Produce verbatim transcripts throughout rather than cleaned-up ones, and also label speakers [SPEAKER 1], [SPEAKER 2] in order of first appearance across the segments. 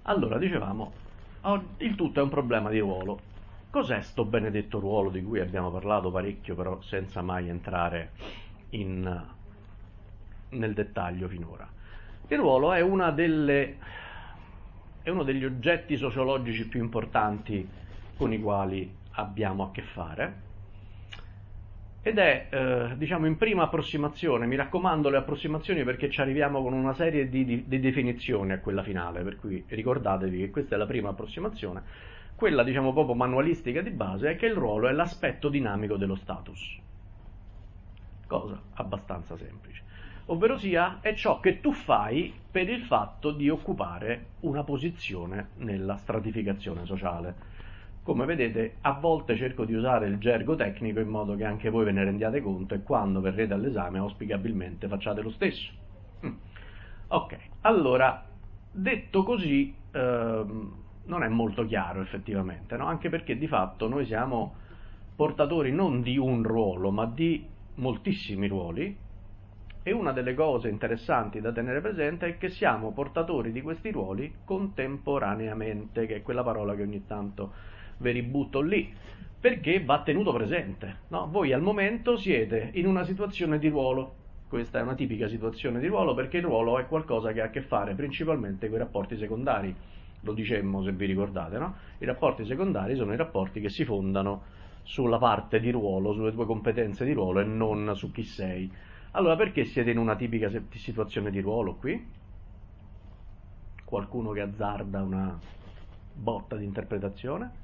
[SPEAKER 1] Allora, dicevamo, il tutto è un problema di ruolo. Cos'è sto benedetto ruolo di cui abbiamo parlato parecchio, però senza mai entrare in, nel dettaglio finora? Il ruolo è una delle, è uno degli oggetti sociologici più importanti con i quali abbiamo a che fare, ed è, eh, diciamo, in prima approssimazione. Mi raccomando le approssimazioni, perché ci arriviamo con una serie di, di, di definizioni a quella finale, per cui ricordatevi che questa è la prima approssimazione. Quella, diciamo, proprio manualistica di base è che il ruolo è l'aspetto dinamico dello status. Cosa abbastanza semplice. Ovverosia è ciò che tu fai per il fatto di occupare una posizione nella stratificazione sociale. Come vedete, a volte cerco di usare il gergo tecnico in modo che anche voi ve ne rendiate conto e quando verrete all'esame auspicabilmente facciate lo stesso. Mm. Ok, allora, detto così, ehm, non è molto chiaro effettivamente, no? Anche perché di fatto noi siamo portatori non di un ruolo, ma di moltissimi ruoli, e una delle cose interessanti da tenere presente è che siamo portatori di questi ruoli contemporaneamente, che è quella parola che ogni tanto ve li butto lì, perché va tenuto presente, no? Voi al momento siete in una situazione di ruolo. Questa è una tipica situazione di ruolo, perché il ruolo è qualcosa che ha a che fare principalmente con i rapporti secondari. Lo dicemmo, se vi ricordate, no? I rapporti secondari sono i rapporti che si fondano sulla parte di ruolo, sulle tue competenze di ruolo e non su chi sei. Allora, perché siete in una tipica situazione di ruolo qui? Qualcuno che azzarda una botta di interpretazione?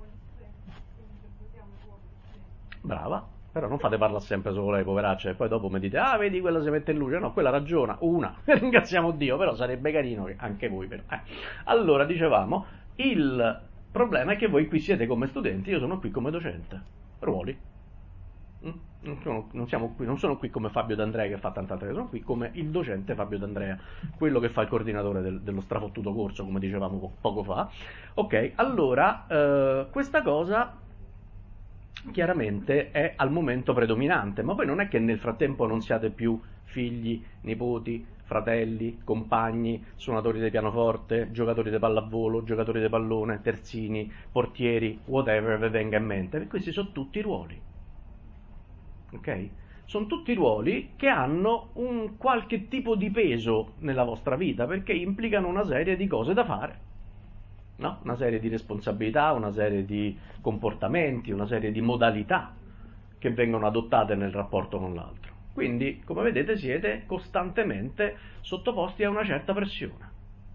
[SPEAKER 1] Brava, però non fate parlare sempre solo lei, poveraccia, e poi dopo mi dite, ah, vedi, quella si mette in luce. No, quella ragiona, una, ringraziamo Dio, però sarebbe carino che anche voi, però. Eh. Allora, dicevamo, il problema è che voi qui siete come studenti, io sono qui come docente. Ruoli. Non sono, non siamo qui, non sono qui come Fabio D'Andrea che fa tanta altra cosa, sono qui come il docente Fabio D'Andrea, quello che fa il coordinatore del, dello strafottuto corso, come dicevamo po- poco fa. Ok, allora, eh, questa cosa chiaramente è al momento predominante, ma poi non è che nel frattempo non siate più figli, nipoti, fratelli, compagni, suonatori di pianoforte, giocatori di pallavolo, giocatori di pallone, terzini, portieri, whatever vi venga in mente, perché questi sono tutti ruoli. Ok? Sono tutti ruoli che hanno un qualche tipo di peso nella vostra vita, perché implicano una serie di cose da fare. No? Una serie di responsabilità, una serie di comportamenti, una serie di modalità che vengono adottate nel rapporto con l'altro. Quindi, come vedete, siete costantemente sottoposti a una certa pressione.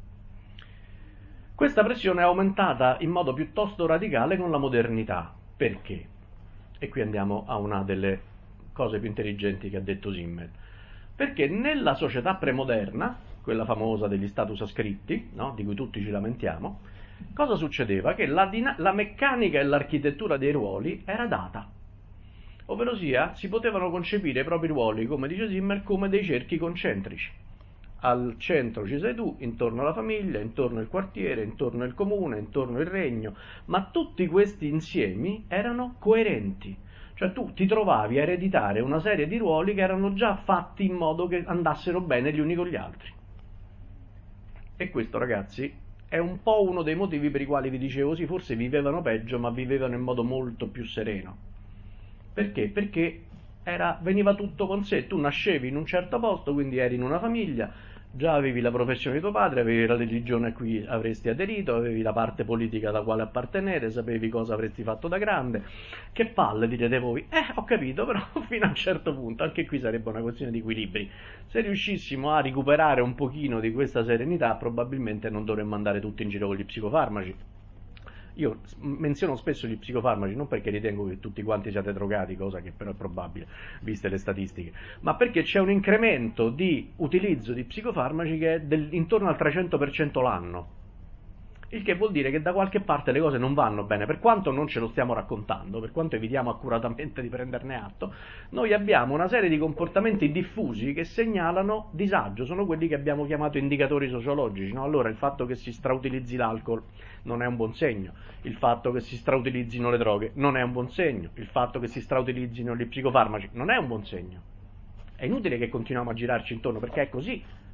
[SPEAKER 1] Questa pressione è aumentata in modo piuttosto radicale con la modernità. Perché? E qui andiamo a una delle cose più intelligenti che ha detto Simmel. Perché nella società premoderna, quella famosa degli status ascritti, no? Di cui tutti ci lamentiamo, cosa succedeva? Che la, din- la meccanica e l'architettura dei ruoli era data. Ovverosia, si potevano concepire i propri ruoli, come dice Simmel, come dei cerchi concentrici. Al centro ci sei tu, intorno alla famiglia, intorno il quartiere, intorno il comune, intorno il regno, ma tutti questi insiemi erano coerenti. Cioè tu ti trovavi a ereditare una serie di ruoli che erano già fatti in modo che andassero bene gli uni con gli altri. E questo, ragazzi, è un po' uno dei motivi per i quali vi dicevo, sì, forse vivevano peggio, ma vivevano in modo molto più sereno. Perché? Perché era, veniva tutto con sé. Tu nascevi in un certo posto, quindi eri in una famiglia, già avevi la professione di tuo padre, avevi la religione a cui avresti aderito, avevi la parte politica alla quale appartenere, sapevi cosa avresti fatto da grande. Che palle, direte voi. Eh, ho capito, però fino a un certo punto, anche qui sarebbe una questione di equilibri. Se riuscissimo a recuperare un pochino di questa serenità, probabilmente non dovremmo andare tutti in giro con gli psicofarmaci. Io menziono spesso gli psicofarmaci non perché ritengo che tutti quanti siate drogati, cosa che però è probabile, viste le statistiche, ma perché c'è un incremento di utilizzo di psicofarmaci che è del, intorno al trecento per cento l'anno. Il che vuol dire che da qualche parte le cose non vanno bene, per quanto non ce lo stiamo raccontando, per quanto evitiamo accuratamente di prenderne atto, noi abbiamo una serie di comportamenti diffusi che segnalano disagio, sono quelli che abbiamo chiamato indicatori sociologici, no? Allora il fatto che si strautilizzi l'alcol non è un buon segno, il fatto che si strautilizzino le droghe non è un buon segno, il fatto che si strautilizzino gli psicofarmaci non è un buon segno. È inutile che continuiamo a girarci intorno, perché è così.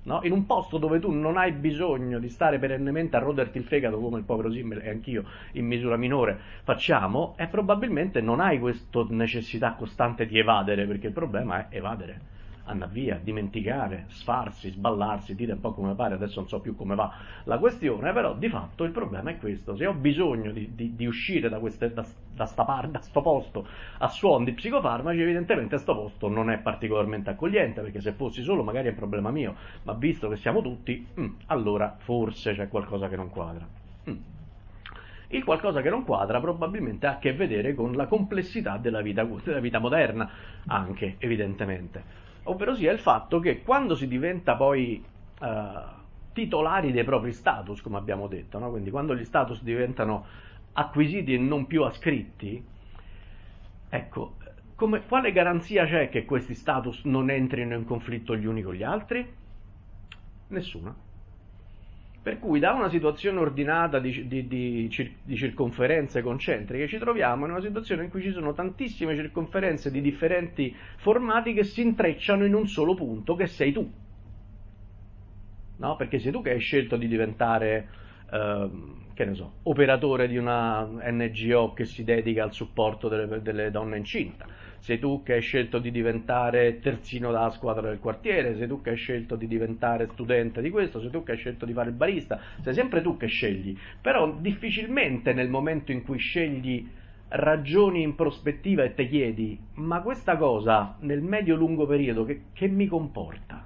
[SPEAKER 1] no? In un posto dove tu non hai bisogno di stare perennemente a roderti il fegato, come il povero Simmel e anch'io in misura minore facciamo, e probabilmente non hai questa necessità costante di evadere, perché il problema è evadere, andare via, dimenticare, sfarsi, sballarsi, dite un po' come pare, adesso non so più come va la questione, però di fatto il problema è questo: se ho bisogno di, di, di uscire da, queste, da, da, sta par, da sto posto a suon di psicofarmaci, evidentemente sto posto non è particolarmente accogliente, perché se fossi solo magari è un problema mio, ma visto che siamo tutti, mm, allora forse c'è qualcosa che non quadra. Mm. Il qualcosa che non quadra probabilmente ha a che vedere con la complessità della vita, della vita moderna, anche evidentemente. Ovvero sia il fatto che quando si diventa poi eh, titolari dei propri status, come abbiamo detto, no? Quindi quando gli status diventano acquisiti e non più ascritti, ecco, come, quale garanzia c'è che questi status non entrino in conflitto gli uni con gli altri? Nessuna. Per cui da una situazione ordinata di, di, di, di circonferenze concentriche ci troviamo in una situazione in cui ci sono tantissime circonferenze di differenti formati che si intrecciano in un solo punto, che sei tu. No? Perché sei tu che hai scelto di diventare, eh, che ne so, operatore di una N G O che si dedica al supporto delle, delle donne incinta. Sei tu che hai scelto di diventare terzino della squadra del quartiere, sei tu che hai scelto di diventare studente di questo, sei tu che hai scelto di fare il barista, sei sempre tu che scegli. Però difficilmente nel momento in cui scegli ragioni in prospettiva e te chiedi: ma questa cosa nel medio-lungo periodo che, che mi comporta?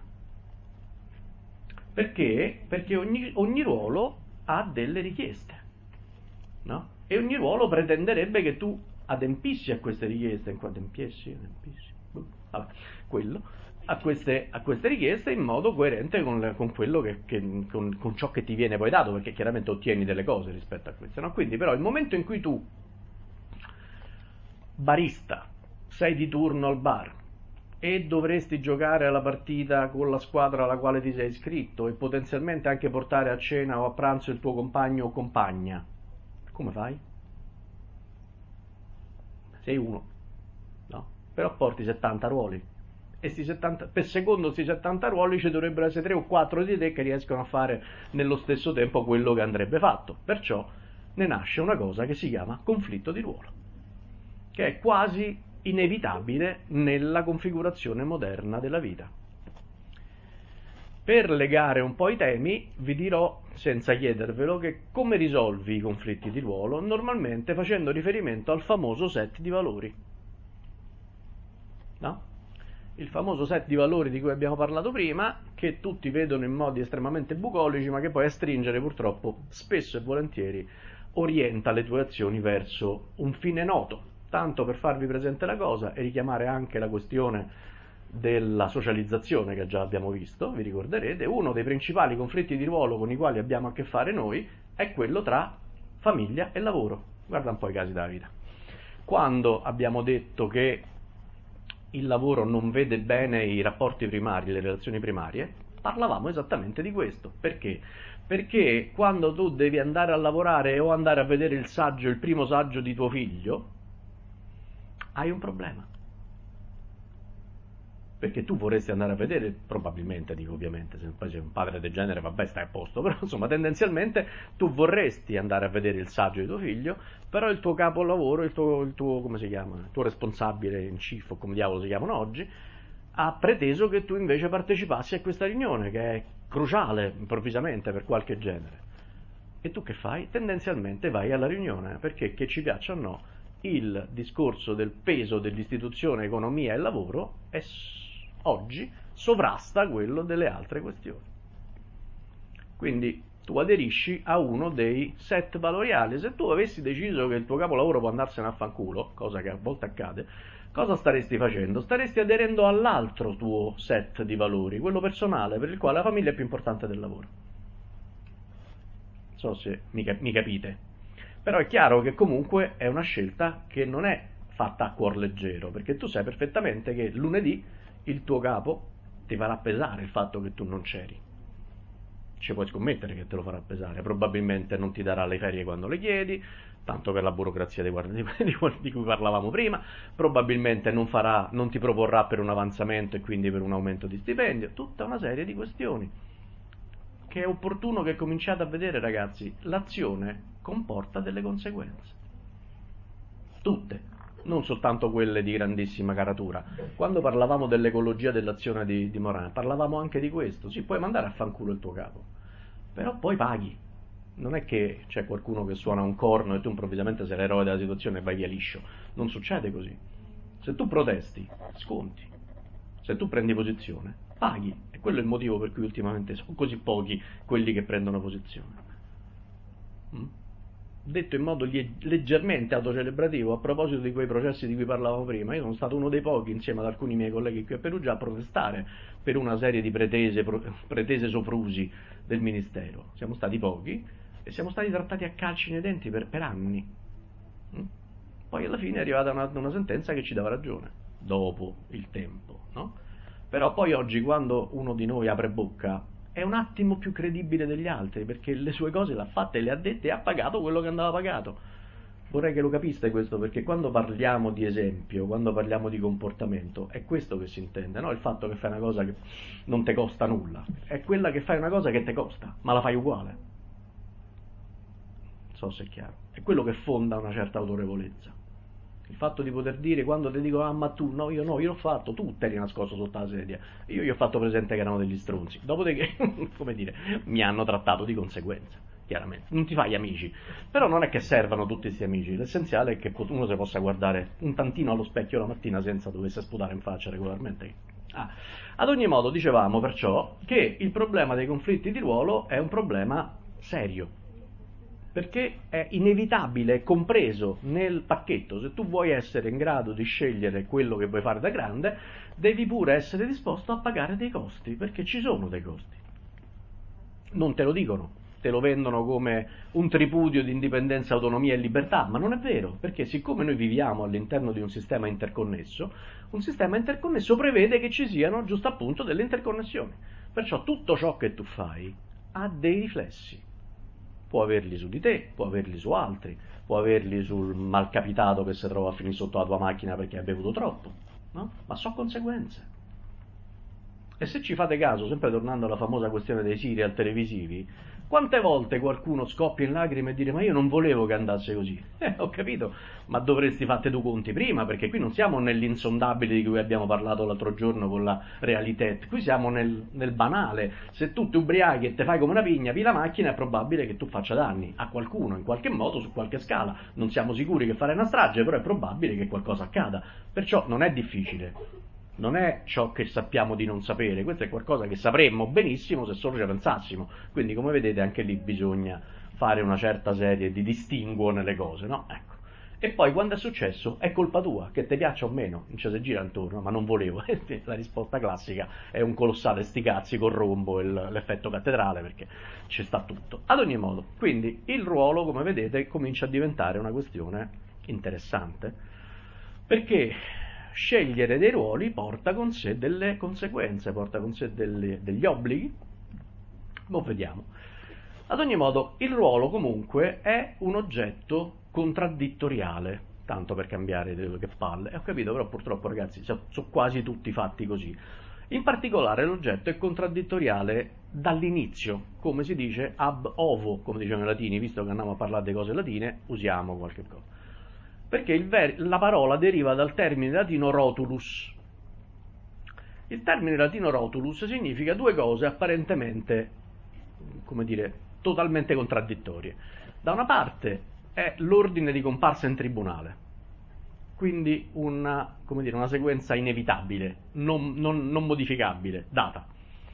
[SPEAKER 1] Perché? Perché ogni, ogni ruolo ha delle richieste, no? E ogni ruolo pretenderebbe che tu adempissi a queste richieste, adempiessi, adempissi, vabbè, quello, a queste, a queste richieste in modo coerente con, con quello che, che con, con ciò che ti viene poi dato, perché chiaramente ottieni delle cose rispetto a queste, no? Quindi però il momento in cui tu, barista, sei di turno al bar e dovresti giocare alla partita con la squadra alla quale ti sei iscritto e potenzialmente anche portare a cena o a pranzo il tuo compagno o compagna, come fai? Sei uno, no? Però porti settanta ruoli e sti settanta, per secondo questi settanta ruoli ci dovrebbero essere tre o quattro di te che riescono a fare nello stesso tempo quello che andrebbe fatto. Perciò ne nasce una cosa che si chiama conflitto di ruolo, che è quasi inevitabile nella configurazione moderna della vita. Per legare un po' i temi vi dirò, senza chiedervelo, che come risolvi i conflitti di ruolo? Normalmente facendo riferimento al famoso set di valori, no? Il famoso set di valori di cui abbiamo parlato prima, che tutti vedono in modi estremamente bucolici, ma che poi a stringere purtroppo spesso e volentieri orienta le tue azioni verso un fine noto. Tanto per farvi presente la cosa e richiamare anche la questione della socializzazione che già abbiamo visto, vi ricorderete, uno dei principali conflitti di ruolo con i quali abbiamo a che fare noi è quello tra famiglia e lavoro. Guarda un po' i casi della vita. Quando abbiamo detto che il lavoro non vede bene i rapporti primari, le relazioni primarie, parlavamo esattamente di questo. Perché? Perché quando tu devi andare a lavorare o andare a vedere il saggio, il primo saggio di tuo figlio, hai un problema. Perché tu vorresti andare a vedere, probabilmente, dico ovviamente, se poi sei un padre del genere, vabbè, stai a posto, però insomma tendenzialmente tu vorresti andare a vedere il saggio di tuo figlio, però il tuo capolavoro, il tuo, il tuo come si chiama, il tuo responsabile in chief, o come diavolo si chiamano oggi, ha preteso che tu invece partecipassi a questa riunione, che è cruciale improvvisamente per qualche genere. E tu che fai? Tendenzialmente vai alla riunione, perché che ci piaccia o no, il discorso del peso dell'istituzione economia e lavoro è oggi sovrasta quello delle altre questioni. Quindi tu aderisci a uno dei set valoriali. Se tu avessi deciso che il tuo capolavoro può andarsene a fanculo, cosa che a volte accade, cosa staresti facendo? Staresti aderendo all'altro tuo set di valori, quello personale, per il quale la famiglia è più importante del lavoro. Non so se mi, cap- mi capite. Però è chiaro che comunque è una scelta che non è fatta a cuor leggero, perché tu sai perfettamente che lunedì il tuo capo ti farà pesare il fatto che tu non c'eri. Ci puoi scommettere che te lo farà pesare, probabilmente non ti darà le ferie quando le chiedi, tanto per la burocrazia di, di, di cui parlavamo prima, probabilmente non, farà, non ti proporrà per un avanzamento e quindi per un aumento di stipendio, tutta una serie di questioni. che è opportuno che cominciate a vedere, ragazzi, l'azione comporta delle conseguenze. Tutte, non soltanto quelle di grandissima caratura. Quando parlavamo dell'ecologia dell'azione di, di Morin, parlavamo anche di questo. Sì, puoi mandare a fanculo il tuo capo, però poi paghi. Non è che c'è qualcuno che suona un corno e tu improvvisamente sei l'eroe della situazione e vai via liscio. Non succede così. Se tu protesti, sconti. Se tu prendi posizione, paghi. E quello è il motivo per cui ultimamente sono così pochi quelli che prendono posizione. Mm? Detto in modo leggermente autocelebrativo, a proposito di quei processi di cui parlavamo prima, io sono stato uno dei pochi, insieme ad alcuni miei colleghi qui a Perugia, a protestare per una serie di pretese, pretese soprusi del Ministero. Siamo stati pochi e siamo stati trattati a calci nei denti per, per anni. Poi alla fine è arrivata una, una sentenza che ci dava ragione, dopo il tempo, no? Però poi oggi, quando uno di noi apre bocca, è un attimo più credibile degli altri, perché le sue cose le ha fatte, le ha dette e ha pagato quello che andava pagato. Vorrei che lo capiste questo, perché quando parliamo di esempio, quando parliamo di comportamento, è questo che si intende, no? Il fatto che fai una cosa che non ti costa nulla, è quella che fai una cosa che ti costa, ma la fai uguale. Non so se è chiaro. È quello che fonda una certa autorevolezza. Il fatto di poter dire, quando ti dico, ah ma tu, no, io no, io l'ho fatto, tu eri nascosto sotto la sedia, io gli ho fatto presente che erano degli stronzi, dopodiché, come dire, mi hanno trattato di conseguenza, chiaramente, non ti fai amici, però non è che servano tutti questi amici, l'essenziale è che uno si possa guardare un tantino allo specchio la mattina senza doversi sputare in faccia regolarmente. Ah. Ad ogni modo, dicevamo perciò che il problema dei conflitti di ruolo è un problema serio, perché è inevitabile, è compreso nel pacchetto. Se tu vuoi essere in grado di scegliere quello che vuoi fare da grande, devi pure essere disposto a pagare dei costi, perché ci sono dei costi. Non te lo dicono, te lo vendono come un tripudio di indipendenza, autonomia e libertà, ma non è vero, perché siccome noi viviamo all'interno di un sistema interconnesso, un sistema interconnesso prevede che ci siano, giusto appunto, delle interconnessioni. Perciò tutto ciò che tu fai ha dei riflessi. Può averli su di te, può averli su altri, può averli sul malcapitato che si trova a finire sotto la tua macchina perché ha bevuto troppo, no? Ma so conseguenze. E se ci fate caso, sempre tornando alla famosa questione dei serial televisivi, quante volte qualcuno scoppia in lacrime e dire ma io non volevo che andasse così? Eh, ho capito, ma dovresti fatte tu conti prima, perché qui non siamo nell'insondabile di cui abbiamo parlato l'altro giorno con la realità, qui siamo nel, nel banale. Se tu ti ubriachi e te fai come una pigna, pi la macchina, è probabile che tu faccia danni a qualcuno, in qualche modo, su qualche scala. Non siamo sicuri che fare una strage, però è probabile che qualcosa accada. Perciò non è difficile. Non è ciò che sappiamo di non sapere, questo è qualcosa che sapremmo benissimo se solo ci pensassimo. Quindi, come vedete, anche lì bisogna fare una certa serie di distinguo nelle cose, no? Ecco. E poi, quando è successo, è colpa tua, che ti piaccia o meno, non ci si gira intorno, ma non volevo. La risposta classica è un colossale sti cazzi col rombo e l'effetto cattedrale, perché ci sta tutto. Ad ogni modo, quindi, il ruolo, come vedete, comincia a diventare una questione interessante, perché scegliere dei ruoli porta con sé delle conseguenze, porta con sé delle, degli obblighi. Lo vediamo. Ad ogni modo, il ruolo comunque è un oggetto contraddittoriale, tanto per cambiare che palle. Ho capito, però purtroppo, ragazzi, sono quasi tutti fatti così. In particolare l'oggetto è contraddittoriale dall'inizio, come si dice ab ovo, come dicevano i latini, visto che andiamo a parlare di cose latine, usiamo qualche cosa. Perché il ver- la parola deriva dal termine latino rotulus. Il termine latino rotulus significa due cose apparentemente, come dire, totalmente contraddittorie. Da una parte è l'ordine di comparsa in tribunale, quindi una, come dire, una sequenza inevitabile, non, non, non modificabile, data.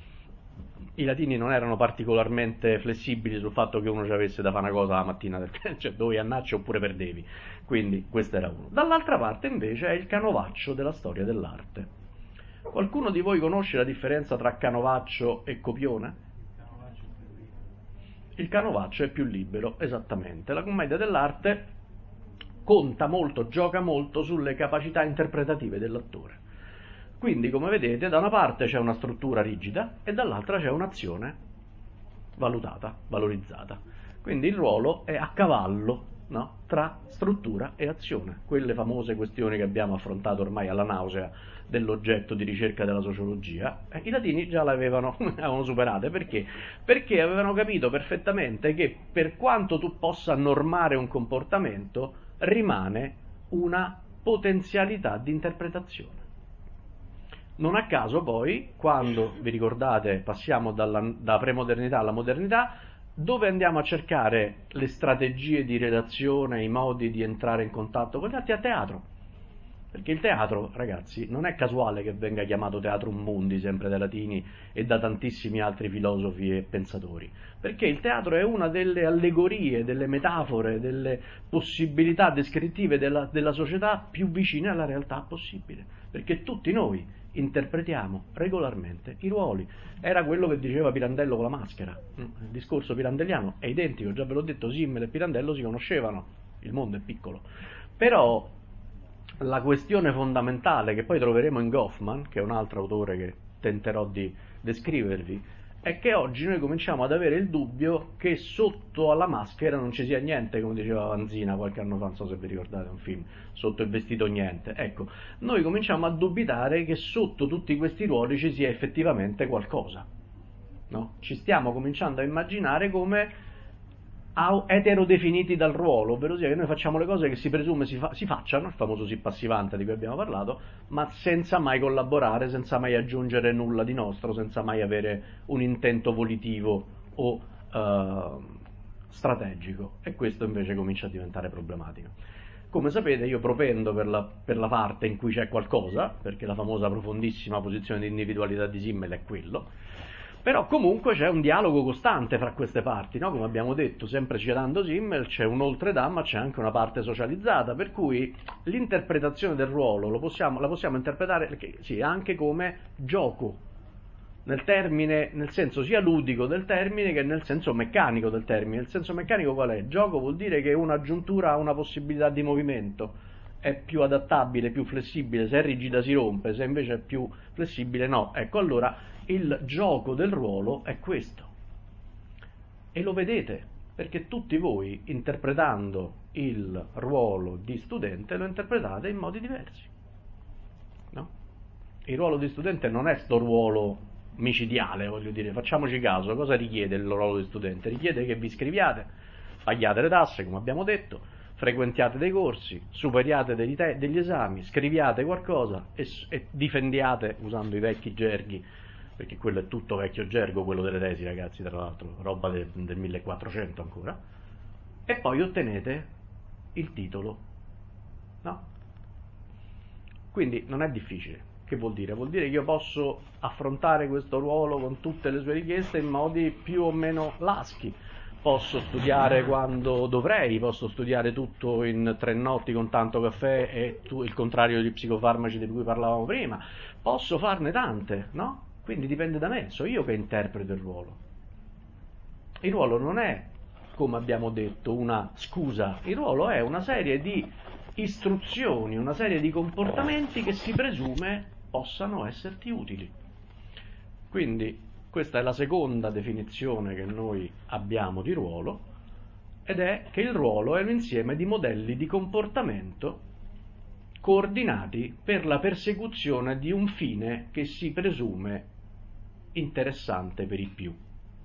[SPEAKER 1] I latini non erano particolarmente flessibili sul fatto che uno ci avesse da fare una cosa la mattina, cioè dovevi annacci oppure perdevi, quindi questo era uno. Dall'altra parte invece è il canovaccio della storia dell'arte. Qualcuno di voi conosce la differenza tra canovaccio e copione? Il canovaccio è più libero, esattamente. La commedia dell'arte conta molto, gioca molto sulle capacità interpretative dell'attore. Quindi, come vedete, da una parte c'è una struttura rigida e dall'altra c'è un'azione valutata, valorizzata. Quindi il ruolo è a cavallo no? Tra struttura e azione, quelle famose questioni che abbiamo affrontato ormai alla nausea dell'oggetto di ricerca della sociologia, eh, i latini già l'avevano avevano superate. Perché? Perché avevano capito perfettamente che per quanto tu possa normare un comportamento, rimane una potenzialità di interpretazione. Non a caso poi, quando, vi ricordate, passiamo dalla, dalla premodernità alla modernità, dove andiamo a cercare le strategie di relazione, i modi di entrare in contatto con gli altri? A teatro. Perché il teatro, ragazzi, non è casuale che venga chiamato teatrum mundi, sempre dai latini e da tantissimi altri filosofi e pensatori. Perché il teatro è una delle allegorie, delle metafore, delle possibilità descrittive della, della società più vicine alla realtà possibile. Perché tutti noi interpretiamo regolarmente i ruoli. Era quello che diceva Pirandello con la maschera. Il discorso pirandelliano è identico, già ve l'ho detto, Simmel e Pirandello si conoscevano, il mondo è piccolo. Però la questione fondamentale che poi troveremo in Goffman, che è un altro autore che tenterò di descrivervi, è che oggi noi cominciamo ad avere il dubbio che sotto alla maschera non ci sia niente, come diceva Vanzina qualche anno fa, non so se vi ricordate un film, sotto il vestito niente. Ecco, noi cominciamo a dubitare che sotto tutti questi ruoli ci sia effettivamente qualcosa, no? Ci stiamo cominciando a immaginare come eterodefiniti dal ruolo, ovvero sia che noi facciamo le cose che si presume si, fa, si facciano, il famoso sì passivante di cui abbiamo parlato, ma senza mai collaborare, senza mai aggiungere nulla di nostro, senza mai avere un intento volitivo o uh, strategico, e questo invece comincia a diventare problematico. Come sapete, io propendo per la, per la parte in cui c'è qualcosa, perché la famosa profondissima posizione di individualità di Simmel è quello. Però comunque c'è un dialogo costante fra queste parti, no? Come abbiamo detto, sempre citando Simmel, c'è un oltredà, ma c'è anche una parte socializzata, per cui l'interpretazione del ruolo lo possiamo, la possiamo interpretare sì, anche come gioco, nel termine, nel senso sia ludico del termine che nel senso meccanico del termine. Il senso meccanico qual è? Gioco vuol dire che un'aggiuntura ha una possibilità di movimento, è più adattabile, più flessibile, se è rigida si rompe, se invece è più flessibile no. Ecco, allora il gioco del ruolo è questo, e lo vedete perché tutti voi, interpretando il ruolo di studente, lo interpretate in modi diversi, no? Il ruolo di studente non è sto ruolo micidiale, voglio dire, facciamoci caso, cosa richiede il ruolo di studente? Richiede che vi iscriviate, paghiate le tasse, come abbiamo detto, frequentiate dei corsi, superiate degli, te- degli esami, scriviate qualcosa e, e difendiate, usando i vecchi gerghi, perché quello è tutto vecchio gergo, quello delle tesi, ragazzi, tra l'altro, roba de, del millequattrocento ancora, e poi ottenete il titolo, no? Quindi non è difficile. Che vuol dire? Vuol dire che io posso affrontare questo ruolo con tutte le sue richieste in modi più o meno laschi. Posso studiare quando dovrei, posso studiare tutto in tre notti con tanto caffè e tu, il contrario degli psicofarmaci di cui parlavamo prima. Posso farne tante, no? Quindi dipende da me, so io che interpreto il ruolo. Il ruolo non è, come abbiamo detto, una scusa, il ruolo è una serie di istruzioni, una serie di comportamenti che si presume possano esserti utili. Quindi questa è la seconda definizione che noi abbiamo di ruolo, ed è che il ruolo è un insieme di modelli di comportamento coordinati per la persecuzione di un fine che si presume interessante per i più.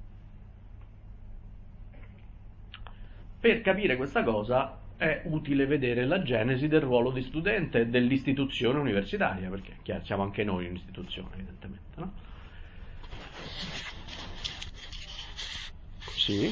[SPEAKER 1] Per capire questa cosa è utile vedere la genesi del ruolo di studente e dell'istituzione universitaria, perché chiaro, siamo anche noi un'istituzione, evidentemente, no? Sì?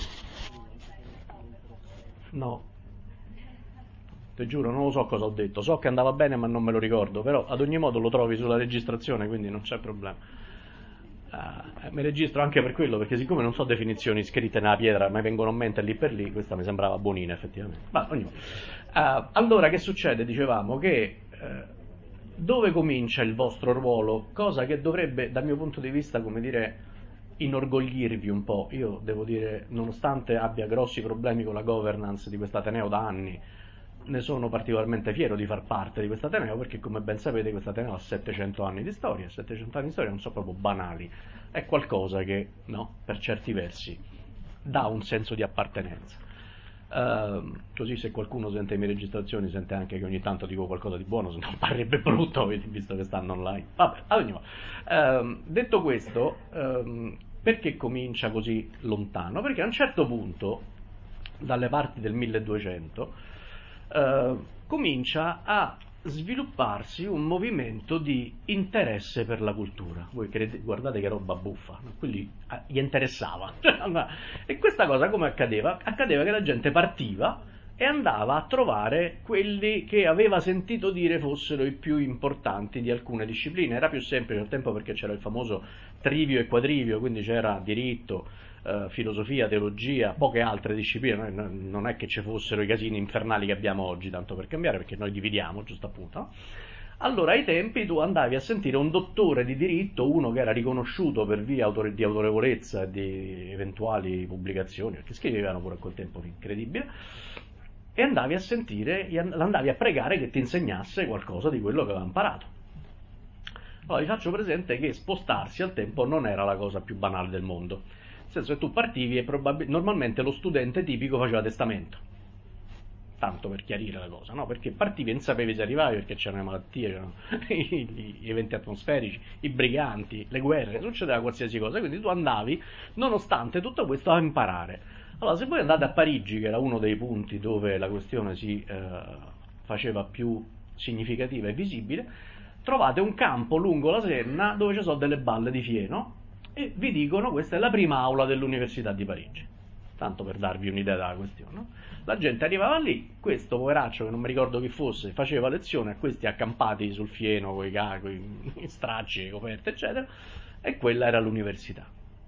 [SPEAKER 1] No. Ti giuro, non lo so cosa ho detto, so che andava bene ma non me lo ricordo, però ad ogni modo lo trovi sulla registrazione, quindi non c'è problema. Uh, mi registro anche per quello, perché siccome non so definizioni scritte nella pietra, mi vengono in mente lì per lì, questa mi sembrava buonina effettivamente. Ma, ognuno. Uh, allora che succede? Dicevamo che uh, dove comincia il vostro ruolo, cosa che dovrebbe dal mio punto di vista, come dire, inorgoglirvi un po'. Io devo dire, nonostante abbia grossi problemi con la governance di quest'Ateneo da anni, ne sono particolarmente fiero di far parte di questo Ateneo, perché come ben sapete questo Ateneo ha settecento anni di storia, settecento anni di storia non sono proprio banali, è qualcosa che, no, per certi versi dà un senso di appartenenza. Uh, così se qualcuno sente le mie registrazioni sente anche che ogni tanto dico qualcosa di buono, se no parrebbe brutto visto che stanno online. Vabbè, allora, uh, detto questo, uh, perché comincia così lontano? Perché a un certo punto, dalle parti del milleduecento, uh, comincia a svilupparsi un movimento di interesse per la cultura. Voi credete, guardate che roba buffa, quelli ah, gli interessava. E questa cosa come accadeva? Accadeva che la gente partiva e andava a trovare quelli che aveva sentito dire fossero i più importanti di alcune discipline. Era più semplice al tempo perché c'era il famoso trivio e quadrivio, quindi c'era diritto, Uh, filosofia, teologia, poche altre discipline. Non è che ci fossero i casini infernali che abbiamo oggi, tanto per cambiare, perché noi dividiamo, giusto appunto, no? Allora ai tempi tu andavi a sentire un dottore di diritto, uno che era riconosciuto per via autore- di autorevolezza e di eventuali pubblicazioni, perché scrivevano pure a quel tempo, incredibile, e andavi a sentire, andavi a pregare che ti insegnasse qualcosa di quello che aveva imparato. Allora vi faccio presente che spostarsi al tempo non era la cosa più banale del mondo. Nel senso che tu partivi e probabil- normalmente lo studente tipico faceva testamento, tanto per chiarire la cosa, no? Perché partivi e non sapevi se arrivavi, perché c'erano le malattie, c'erano gli eventi atmosferici, i briganti, le guerre, succedeva qualsiasi cosa, quindi tu andavi, nonostante tutto questo, a imparare. Allora, se voi andate a Parigi, che era uno dei punti dove la questione si eh, faceva più significativa e visibile, trovate un campo lungo la Senna dove ci sono delle balle di fieno, e vi dicono questa è la prima aula dell'Università di Parigi, tanto per darvi un'idea della questione, no? La gente arrivava lì, questo poveraccio che non mi ricordo chi fosse faceva lezione a questi accampati sul fieno con i stracci, le coperte eccetera, e quella era l'università.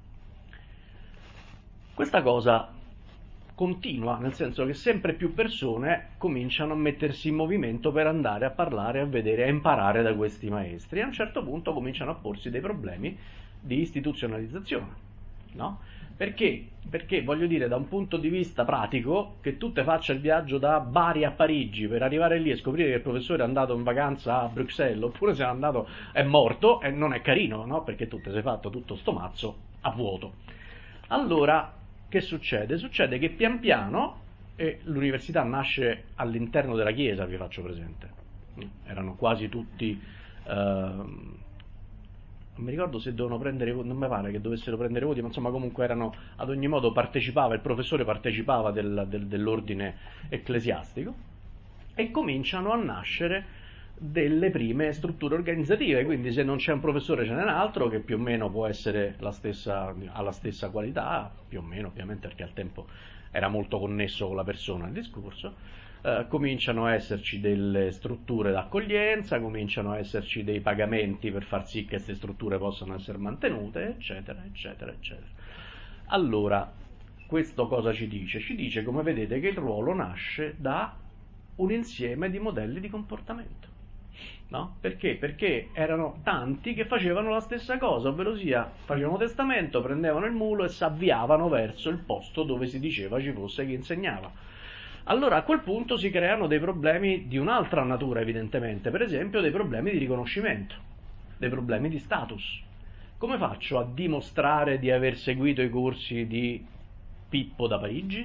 [SPEAKER 1] Questa cosa continua, nel senso che sempre più persone cominciano a mettersi in movimento per andare a parlare, a vedere, a imparare da questi maestri, e a un certo punto cominciano a porsi dei problemi di istituzionalizzazione, no? Perché? Perché voglio dire, da un punto di vista pratico, che tu te faccia il viaggio da Bari a Parigi per arrivare lì e scoprire che il professore è andato in vacanza a Bruxelles, oppure se è andato è morto, e non è carino, no? Perché tu te sei fatto tutto sto mazzo a vuoto. Allora, che succede? Succede che pian piano, e l'università nasce all'interno della chiesa, vi faccio presente, erano quasi tutti... Uh, non mi ricordo se dovevano prendere voti, non mi pare che dovessero prendere voti, ma insomma comunque erano, ad ogni modo partecipava, il professore partecipava del, del, dell'ordine ecclesiastico, e cominciano a nascere delle prime strutture organizzative, quindi se non c'è un professore ce n'è un altro che più o meno può essere la stessa, ha la stessa qualità, più o meno ovviamente perché al tempo era molto connesso con la persona il discorso. Uh, cominciano a esserci delle strutture d'accoglienza, cominciano a esserci dei pagamenti per far sì che queste strutture possano essere mantenute, eccetera, eccetera, eccetera. Allora, questo cosa ci dice? Ci dice, come vedete, che il ruolo nasce da un insieme di modelli di comportamento. No? Perché? Perché erano tanti che facevano la stessa cosa, ovvero sia, facevano testamento, prendevano il mulo e si avviavano verso il posto dove si diceva ci fosse chi insegnava. Allora a quel punto si creano dei problemi di un'altra natura, evidentemente, per esempio dei problemi di riconoscimento, dei problemi di status. Come faccio a dimostrare di aver seguito i corsi di Pippo da Parigi?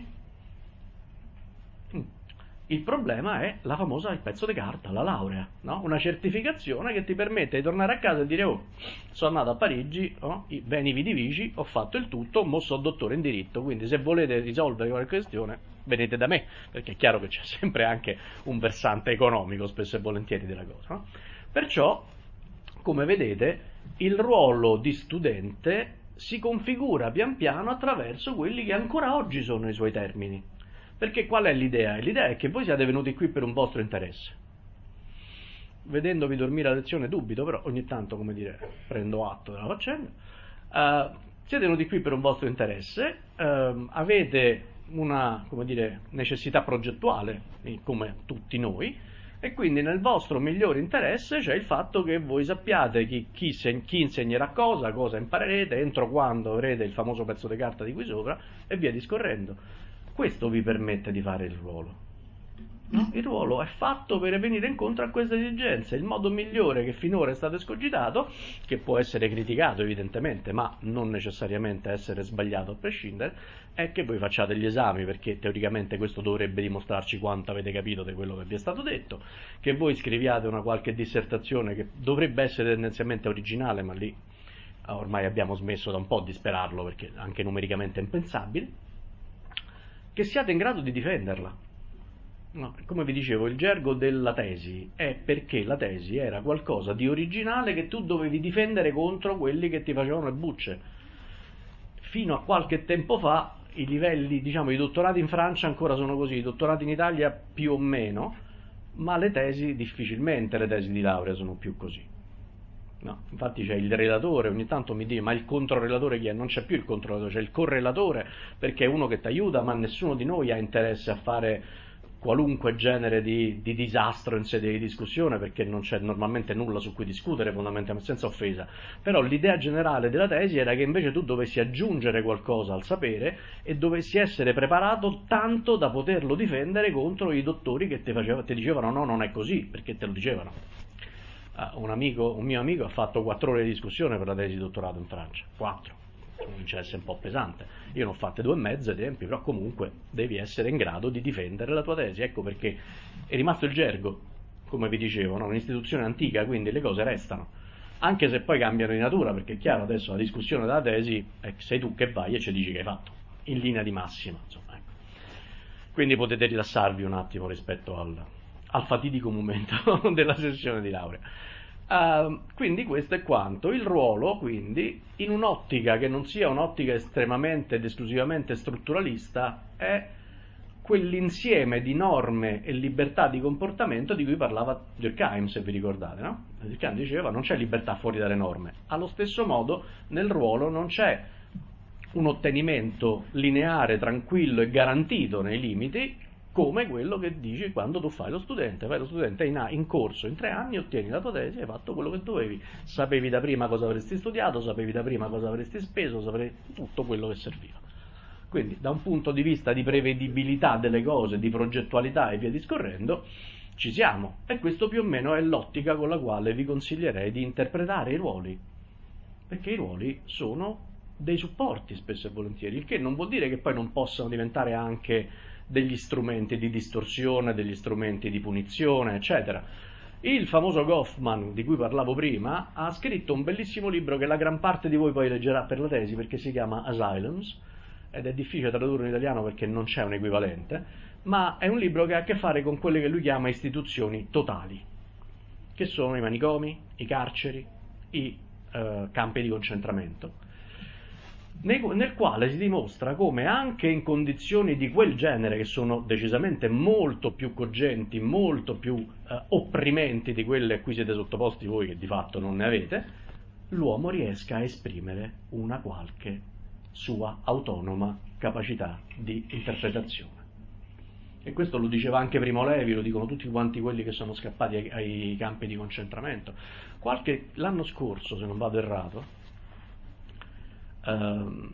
[SPEAKER 1] Il problema è la famosa, il pezzo di carta, la laurea, no? Una certificazione che ti permette di tornare a casa e dire oh, sono andato a Parigi, oh, veni vidi vici, ho fatto il tutto, mo sono dottore in diritto, quindi se volete risolvere qualche questione venite da me, perché è chiaro che c'è sempre anche un versante economico spesso e volentieri della cosa, no? Perciò, come vedete, il ruolo di studente si configura pian piano attraverso quelli che ancora oggi sono i suoi termini. Perché qual è l'idea? L'idea è che voi siate venuti qui per un vostro interesse. Vedendovi dormire a lezione dubito, però ogni tanto, come dire, prendo atto della faccenda. Uh, siete venuti qui per un vostro interesse, uh, avete una, come dire, necessità progettuale, come tutti noi, e quindi nel vostro migliore interesse c'è il fatto che voi sappiate chi, chi, se, chi insegnerà cosa, cosa imparerete, entro quando avrete il famoso pezzo di carta di qui sopra, e via discorrendo. Questo vi permette di fare il ruolo. No? Il ruolo è fatto per venire incontro a queste esigenze. Il modo migliore che finora è stato escogitato, che può essere criticato evidentemente, ma non necessariamente essere sbagliato a prescindere, è che voi facciate gli esami, perché teoricamente questo dovrebbe dimostrarci quanto avete capito di quello che vi è stato detto, che voi scriviate una qualche dissertazione che dovrebbe essere tendenzialmente originale, ma lì ormai abbiamo smesso da un po' di sperarlo perché anche numericamente è impensabile, che siate in grado di difenderla. No, come vi dicevo, il gergo della tesi è perché la tesi era qualcosa di originale che tu dovevi difendere contro quelli che ti facevano le bucce. Fino a qualche tempo fa i livelli, diciamo, i dottorati in Francia ancora sono così, i dottorati in Italia più o meno, ma le tesi difficilmente, le tesi di laurea sono più così. No, infatti c'è il relatore, ogni tanto mi dice ma il controrelatore chi è? Non c'è più il controrelatore, c'è il correlatore, perché è uno che ti aiuta, ma nessuno di noi ha interesse a fare qualunque genere di, di disastro in sede di discussione, perché non c'è normalmente nulla su cui discutere, fondamentalmente, senza offesa. Però l'idea generale della tesi era che invece tu dovessi aggiungere qualcosa al sapere e dovessi essere preparato tanto da poterlo difendere contro i dottori che ti, faceva, ti dicevano no, non è così, perché te lo dicevano. Uh, un, amico, un mio amico ha fatto quattro ore di discussione per la tesi di dottorato in Francia, quattro. Comincia a essere un po' pesante. Io ne ho fatte due e mezzo ai tempi, però comunque devi essere in grado di difendere la tua tesi. Ecco perché è rimasto il gergo, come vi dicevo, no? Un'istituzione antica, quindi le cose restano, anche se poi cambiano di natura, perché è chiaro, adesso la discussione della tesi è che sei tu che vai e ci dici che hai fatto, in linea di massima, insomma, ecco. Quindi potete rilassarvi un attimo rispetto al, al fatidico momento della sessione di laurea. Uh, quindi questo è quanto. Il ruolo, quindi, in un'ottica che non sia un'ottica estremamente ed esclusivamente strutturalista, è quell'insieme di norme e libertà di comportamento di cui parlava Durkheim, se vi ricordate, no? Durkheim diceva non c'è libertà fuori dalle norme. Allo stesso modo nel ruolo non c'è un ottenimento lineare, tranquillo e garantito nei limiti, come quello che dici quando tu fai lo studente. Fai lo studente in, in corso, in tre anni ottieni la tua tesi, hai fatto quello che dovevi, sapevi da prima cosa avresti studiato, sapevi da prima cosa avresti speso, sapevi tutto quello che serviva. Quindi da un punto di vista di prevedibilità delle cose, di progettualità e via discorrendo, ci siamo. E questo più o meno è l'ottica con la quale vi consiglierei di interpretare i ruoli, perché i ruoli sono dei supporti spesso e volentieri, il che non vuol dire che poi non possano diventare anche degli strumenti di distorsione, degli strumenti di punizione, eccetera. Il famoso Goffman, di cui parlavo prima, ha scritto un bellissimo libro che la gran parte di voi poi leggerà per la tesi, perché si chiama Asylums, ed è difficile tradurre in italiano perché non c'è un equivalente, ma è un libro che ha a che fare con quelle che lui chiama istituzioni totali, che sono i manicomi, i carceri, i eh, campi di concentramento, nel quale si dimostra come anche in condizioni di quel genere, che sono decisamente molto più cogenti, molto più eh, opprimenti di quelle a cui siete sottoposti voi, che di fatto non ne avete, l'uomo riesca a esprimere una qualche sua autonoma capacità di interpretazione. E questo lo diceva anche Primo Levi, lo dicono tutti quanti quelli che sono scappati ai, ai campi di concentramento. Qualche, l'anno scorso, se non vado errato, Uh,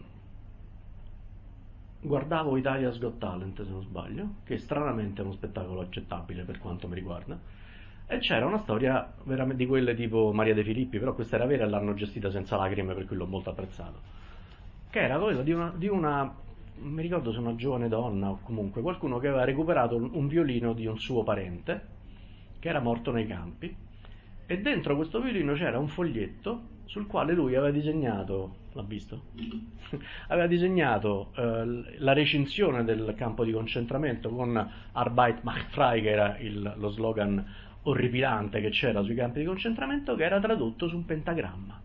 [SPEAKER 1] guardavo Italia's Got Talent, se non sbaglio, che stranamente è uno spettacolo accettabile per quanto mi riguarda, e c'era una storia veramente di quelle tipo Maria De Filippi, però questa era vera e l'hanno gestita senza lacrime, per cui l'ho molto apprezzato, che era quella di una, di una non mi ricordo se una giovane donna o comunque qualcuno che aveva recuperato un violino di un suo parente che era morto nei campi, e dentro questo violino c'era un foglietto sul quale lui aveva disegnato, l'ha visto? aveva disegnato eh, la recinzione del campo di concentramento con Arbeit macht frei, che era il, lo slogan orripilante che c'era sui campi di concentramento, che era tradotto su un pentagramma.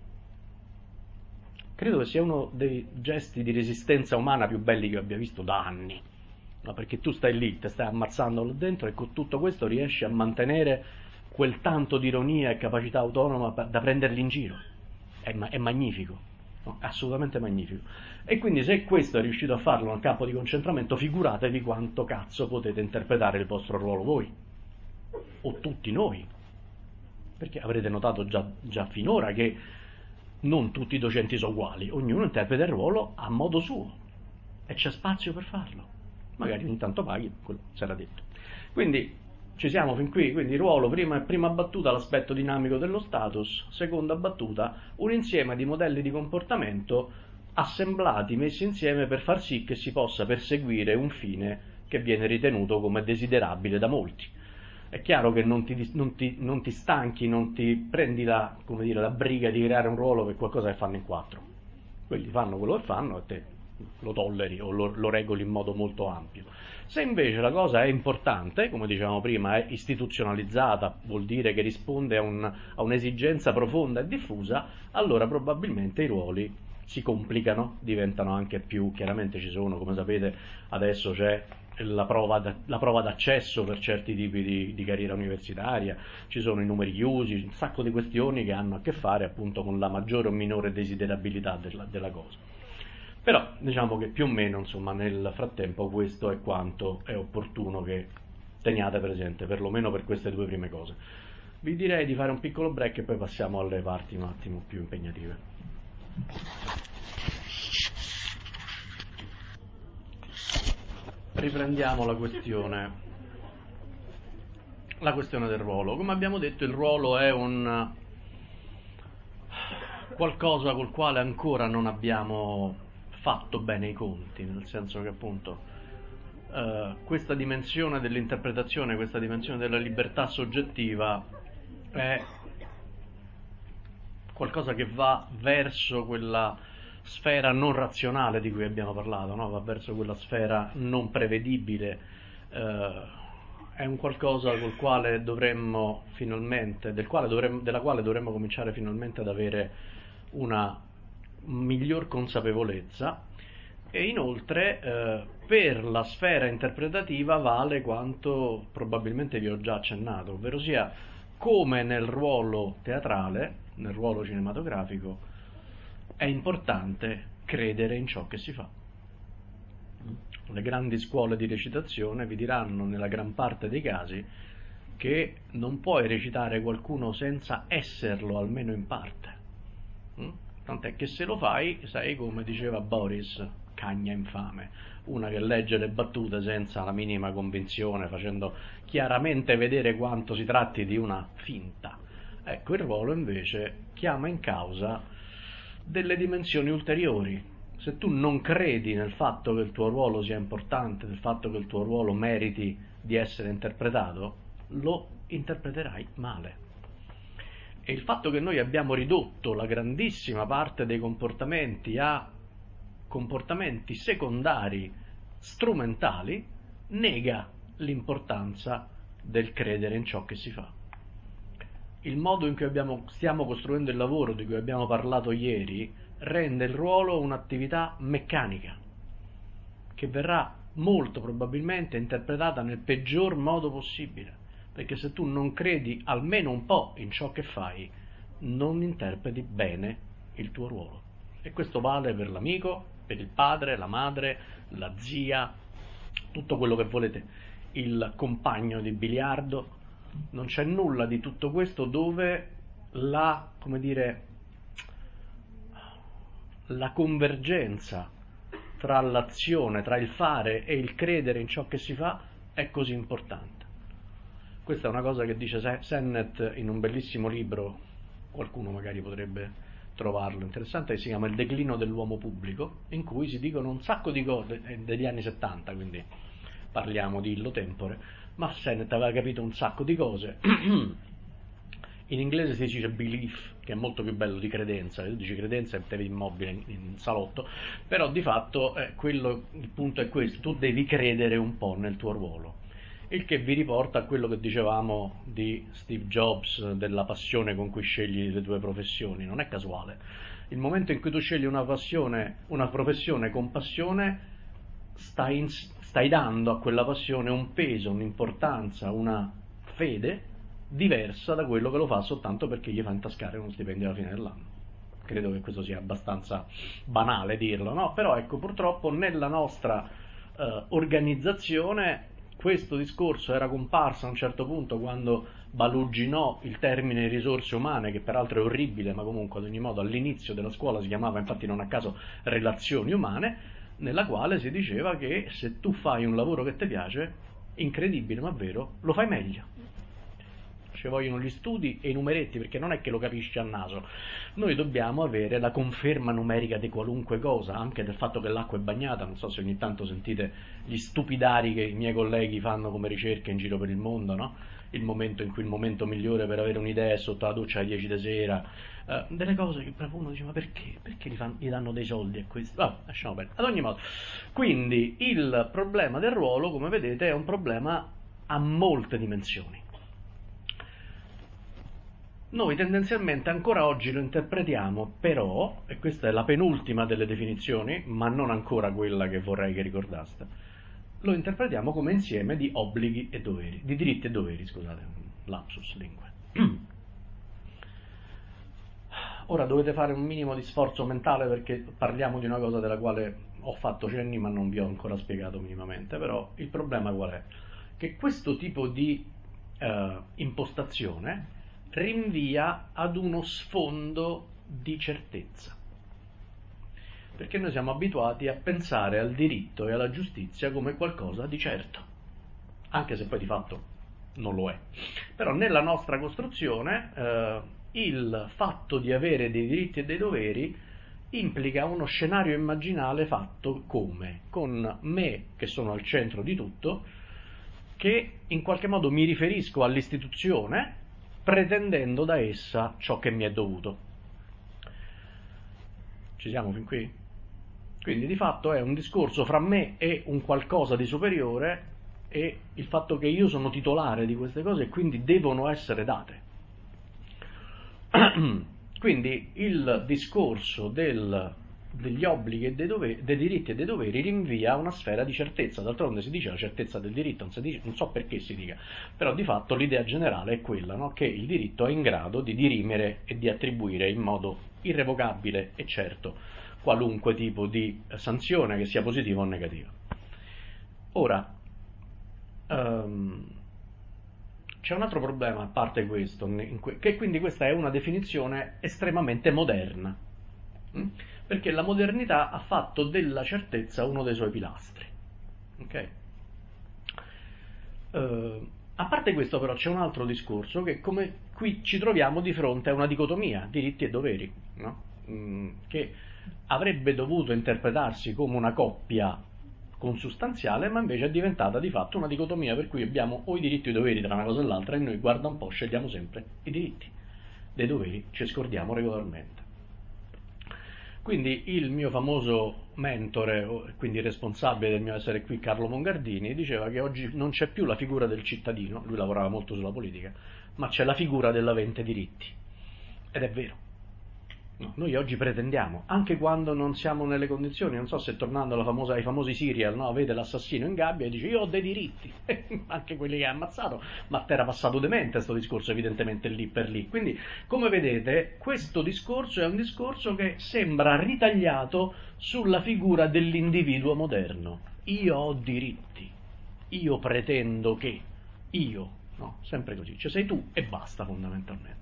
[SPEAKER 1] Credo che sia uno dei gesti di resistenza umana più belli che io abbia visto da anni, no, perché tu stai lì, ti stai ammazzando là dentro e con tutto questo riesci a mantenere quel tanto di ironia e capacità autonoma da prenderli in giro. È, ma- è magnifico, no? Assolutamente magnifico. E quindi se questo è riuscito a farlo nel campo di concentramento, figuratevi quanto cazzo potete interpretare il vostro ruolo voi, o tutti noi, perché avrete notato già, già finora che non tutti i docenti sono uguali, ognuno interpreta il ruolo a modo suo e c'è spazio per farlo. magari ogni tanto paghi, quello sarà detto. Quindi ci siamo fin qui, quindi ruolo, prima, prima battuta l'aspetto dinamico dello status, seconda battuta un insieme di modelli di comportamento assemblati, messi insieme per far sì che si possa perseguire un fine che viene ritenuto come desiderabile da molti. È chiaro che non ti, non ti, non ti stanchi, non ti prendi la, come dire, la briga di creare un ruolo per qualcosa che fanno in quattro. Quelli fanno quello che fanno e te lo tolleri o lo, lo regoli in modo molto ampio. Se invece la cosa è importante, come dicevamo prima, è istituzionalizzata, vuol dire che risponde a, un, a un'esigenza profonda e diffusa, allora probabilmente i ruoli si complicano, diventano anche più, chiaramente ci sono, come sapete, adesso c'è la prova, da, la prova d'accesso per certi tipi di, di carriera universitaria, ci sono i numeri chiusi, un sacco di questioni che hanno a che fare appunto con la maggiore o minore desiderabilità della, della cosa. Però diciamo che più o meno, insomma, nel frattempo questo è quanto è opportuno che teniate presente, perlomeno per queste due prime cose. Vi direi di fare un piccolo break e poi passiamo alle parti un attimo più impegnative. Riprendiamo la questione la questione del ruolo. Come abbiamo detto, il ruolo è un qualcosa col quale ancora non abbiamo fatto bene i conti, nel senso che appunto eh, questa dimensione dell'interpretazione, questa dimensione della libertà soggettiva è qualcosa che va verso quella sfera non razionale di cui abbiamo parlato, no? Va verso quella sfera non prevedibile, eh, è un qualcosa col quale dovremmo finalmente, del quale dovremmo, della quale dovremmo cominciare finalmente ad avere una miglior consapevolezza. E inoltre eh, per la sfera interpretativa vale quanto probabilmente vi ho già accennato, ovvero sia come nel ruolo teatrale, nel ruolo cinematografico, è importante credere in ciò che si fa. Le grandi scuole di recitazione vi diranno nella gran parte dei casi che non puoi recitare qualcuno senza esserlo, almeno in parte. Tant'è che se lo fai, sai, come diceva Boris, cagna infame, una che legge le battute senza la minima convinzione, facendo chiaramente vedere quanto si tratti di una finta. Ecco, il ruolo invece chiama in causa delle dimensioni ulteriori. Se tu non credi nel fatto che il tuo ruolo sia importante, nel fatto che il tuo ruolo meriti di essere interpretato, lo interpreterai male. E il fatto che noi abbiamo ridotto la grandissima parte dei comportamenti a comportamenti secondari, strumentali, nega l'importanza del credere in ciò che si fa. Il modo in cui abbiamo, stiamo costruendo il lavoro di cui abbiamo parlato ieri rende il ruolo un'attività meccanica che verrà molto probabilmente interpretata nel peggior modo possibile, perché se tu non credi almeno un po' in ciò che fai, non interpreti bene il tuo ruolo. E questo vale per l'amico, per il padre, la madre, la zia, tutto quello che volete, il compagno di biliardo. Non c'è nulla di tutto questo dove la, come dire, la convergenza tra l'azione, tra il fare e il credere in ciò che si fa è così importante. Questa è una cosa che dice Sennett in un bellissimo libro, qualcuno magari potrebbe trovarlo interessante, che si chiama Il declino dell'uomo pubblico, in cui si dicono un sacco di cose, è degli anni settanta, quindi parliamo di illo tempore, ma Sennett aveva capito un sacco di cose. In inglese si dice belief, che è molto più bello di credenza, tu dici credenza e te vedi immobile in, in salotto, però di fatto eh, quello, il punto è questo, tu devi credere un po' nel tuo ruolo, il che vi riporta a quello che dicevamo di Steve Jobs, della passione con cui scegli le tue professioni. Non è casuale, il momento in cui tu scegli una passione, una professione con passione, stai, in, stai dando a quella passione un peso, un'importanza, una fede diversa da quello che lo fa soltanto perché gli fa intascare uno stipendio alla fine dell'anno. Credo che questo sia abbastanza banale dirlo, no? Però ecco, purtroppo nella nostra eh, organizzazione questo discorso era comparso a un certo punto quando baluginò il termine risorse umane, che peraltro è orribile, ma comunque ad ogni modo all'inizio della scuola si chiamava, infatti non a caso, relazioni umane. nella quale si diceva che se tu fai un lavoro che ti piace, incredibile ma vero, lo fai meglio. Ci vogliono gli studi e i numeretti, perché non è che lo capisci a naso. Noi dobbiamo avere la conferma numerica di qualunque cosa, anche del fatto che l'acqua è bagnata. Non so se ogni tanto sentite gli stupidari che i miei colleghi fanno come ricerche in giro per il mondo, no? Il momento in cui il momento migliore per avere un'idea è sotto la doccia alle dieci di sera, uh, delle cose che proprio uno dice: ma perché? Perché gli, fanno, gli danno dei soldi a questi? Vabbè, lasciamo bene. Ad ogni modo, quindi il problema del ruolo, come vedete, è un problema a molte dimensioni. Noi tendenzialmente ancora oggi lo interpretiamo, però, e questa è la penultima delle definizioni, ma non ancora quella che vorrei che ricordaste, lo interpretiamo come insieme di obblighi e doveri, di diritti e doveri, scusate, lapsus lingue. Ora dovete fare un minimo di sforzo mentale, perché parliamo di una cosa della quale ho fatto cenni ma non vi ho ancora spiegato minimamente. Però il problema qual è? Che questo tipo di eh, impostazione rinvia ad uno sfondo di certezza, perché noi siamo abituati a pensare al diritto e alla giustizia come qualcosa di certo, anche se poi di fatto non lo è. Però nella nostra costruzione eh, il fatto di avere dei diritti e dei doveri implica uno scenario immaginale fatto come? Con me che sono al centro di tutto, che in qualche modo mi riferisco all'istituzione pretendendo da essa ciò che mi è dovuto. Ci siamo fin qui? Quindi di fatto è un discorso fra me e un qualcosa di superiore, e il fatto che io sono titolare di queste cose e quindi devono essere date. Quindi il discorso del, degli obblighi e dei, doveri, dei diritti e dei doveri rinvia a una sfera di certezza. D'altronde si dice la certezza del diritto, non, si dice, non so perché si dica, però di fatto l'idea generale è quella, no? Che il diritto è in grado di dirimere e di attribuire in modo irrevocabile e certo qualunque tipo di sanzione, che sia positiva o negativa. Ora, um, c'è un altro problema a parte questo, che quindi questa è una definizione estremamente moderna, perché la modernità ha fatto della certezza uno dei suoi pilastri. Ok? Uh, a parte questo però c'è un altro discorso, che come qui ci troviamo di fronte a una dicotomia, diritti e doveri, no? Mm, che avrebbe dovuto interpretarsi come una coppia consustanziale, ma invece è diventata di fatto una dicotomia, per cui abbiamo o i diritti o i doveri tra una cosa e l'altra, e noi, guarda un po', scegliamo sempre i diritti. Dei doveri ci scordiamo regolarmente. Quindi il mio famoso mentore, quindi responsabile del mio essere qui, Carlo Mongardini, diceva che oggi non c'è più la figura del cittadino, lui lavorava molto sulla politica, ma c'è la figura dell'avente diritti. Ed è vero. No, noi oggi pretendiamo, anche quando non siamo nelle condizioni, non so se tornando alla famosa, ai famosi serial, no, vede l'assassino in gabbia e dice io ho dei diritti, anche quelli che ha ammazzato, ma t'era passato demente sto discorso evidentemente lì per lì. Quindi, come vedete, questo discorso è un discorso che sembra ritagliato sulla figura dell'individuo moderno. Io ho diritti, io pretendo che, io, no, sempre così, cioè sei tu e basta fondamentalmente.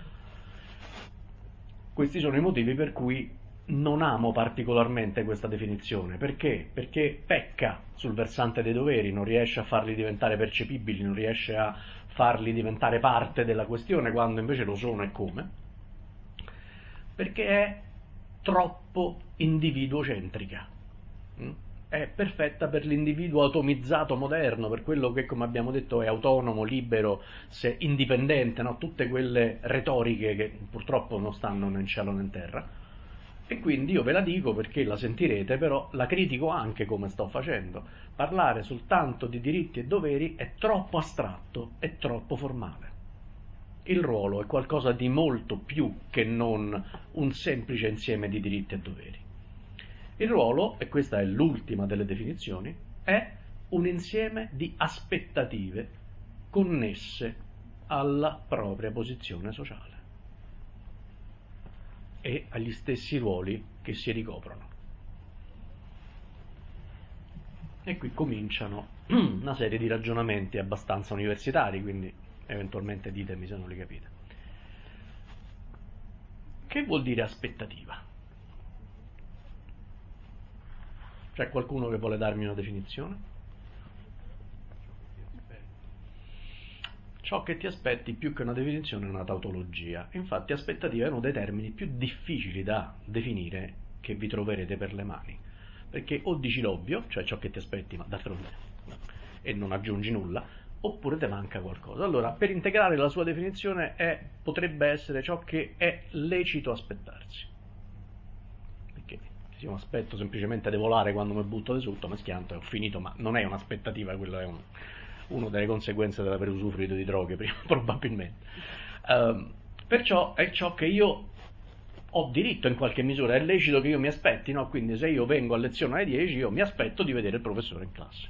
[SPEAKER 1] Questi sono i motivi per cui non amo particolarmente questa definizione. Perché? Perché pecca sul versante dei doveri, non riesce a farli diventare percepibili, non riesce a farli diventare parte della questione, quando invece lo sono e come. Perché è troppo individuocentrica. È perfetta per l'individuo atomizzato moderno, per quello che, come abbiamo detto, è autonomo, libero, se indipendente, no? Tutte quelle retoriche che purtroppo non stanno né in cielo né in terra. E quindi io ve la dico perché la sentirete, però la critico anche come sto facendo. Parlare soltanto di diritti e doveri è troppo astratto, è troppo formale. Il ruolo è qualcosa di molto più che non un semplice insieme di diritti e doveri. Il ruolo, e questa è l'ultima delle definizioni, è un insieme di aspettative connesse alla propria posizione sociale e agli stessi ruoli che si ricoprono. E qui cominciano una serie di ragionamenti abbastanza universitari, quindi eventualmente ditemi se non li capite. Che vuol dire aspettativa? C'è qualcuno che vuole darmi una definizione? Ciò che ti aspetti più che una definizione è una tautologia. Infatti aspettativa è uno dei termini più difficili da definire che vi troverete per le mani, perché o dici l'ovvio, cioè ciò che ti aspetti ma d'altronde no, e non aggiungi nulla, oppure te manca qualcosa. Allora, per integrare la sua definizione è, potrebbe essere ciò che è lecito aspettarsi, perché se io mi aspetto semplicemente di volare quando mi butto di sotto, mi schianto e ho finito, ma non è un'aspettativa, quello è un una delle conseguenze dell'aver usufruito di droghe prima, probabilmente. Um, perciò è ciò che io ho diritto in qualche misura, è lecito che io mi aspetti, no? Quindi se io vengo a lezione alle dieci, io mi aspetto di vedere il professore in classe.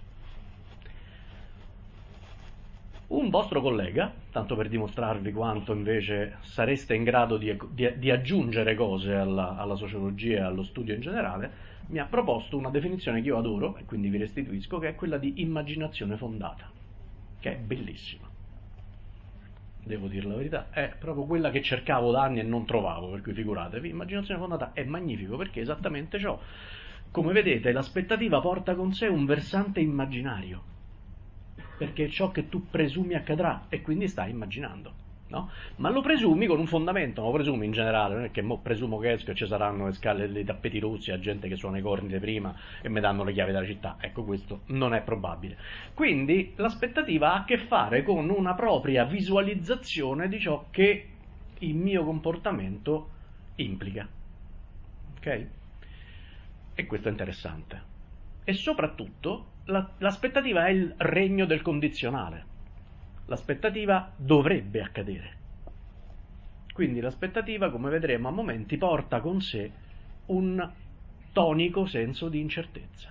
[SPEAKER 1] Un vostro collega, tanto per dimostrarvi quanto invece sareste in grado di, di, di aggiungere cose alla, alla sociologia e allo studio in generale, mi ha proposto una definizione che io adoro, e quindi vi restituisco, che è quella di immaginazione fondata, che è bellissima. Devo dire la verità, è proprio quella che cercavo da anni e non trovavo, per cui figuratevi, immaginazione fondata è magnifico, perché è esattamente ciò. Come vedete, l'aspettativa porta con sé un versante immaginario, perché è ciò che tu presumi accadrà e quindi stai immaginando, no? Ma lo presumi con un fondamento, non lo presumi in generale, non è che mo presumo che esco e ci saranno le scale dei tappeti rossi, a gente che suona i corni di prima e mi danno le chiavi della città. Ecco, questo non è probabile. Quindi l'aspettativa ha a che fare con una propria visualizzazione di ciò che il mio comportamento implica. Ok? E questo è interessante. E soprattutto la, l'aspettativa è il regno del condizionale. L'aspettativa dovrebbe accadere. Quindi l'aspettativa, come vedremo a momenti, porta con sé un tonico senso di incertezza.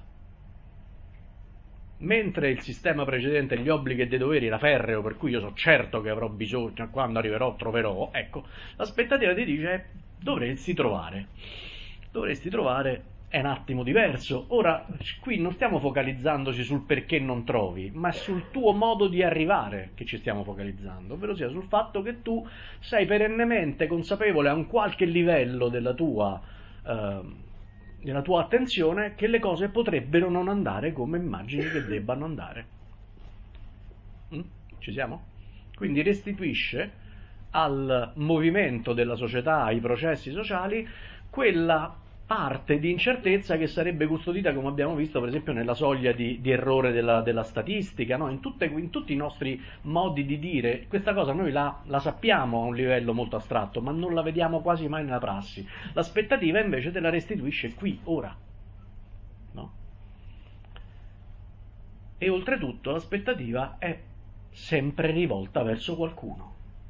[SPEAKER 1] Mentre il sistema precedente, gli obblighi e dei doveri, era ferreo, per cui io so certo che avrò bisogno, quando arriverò troverò, ecco, l'aspettativa ti dice dovresti trovare. Dovresti trovare è un attimo diverso. Ora, qui non stiamo focalizzandoci sul perché non trovi, ma sul tuo modo di arrivare che ci stiamo focalizzando, ovvero sia sul fatto che tu sei perennemente consapevole a un qualche livello della tua, eh, della tua attenzione che le cose potrebbero non andare come immagini che debbano andare. Mm? Ci siamo? Quindi restituisce al movimento della società, ai processi sociali, quella parte di incertezza che sarebbe custodita, come abbiamo visto per esempio nella soglia di, di errore della, della statistica, no? in, tutte, in tutti i nostri modi di dire questa cosa noi la, la sappiamo a un livello molto astratto, ma non la vediamo quasi mai nella prassi. L'aspettativa invece te la restituisce qui, ora, no? E oltretutto l'aspettativa è sempre rivolta verso qualcuno,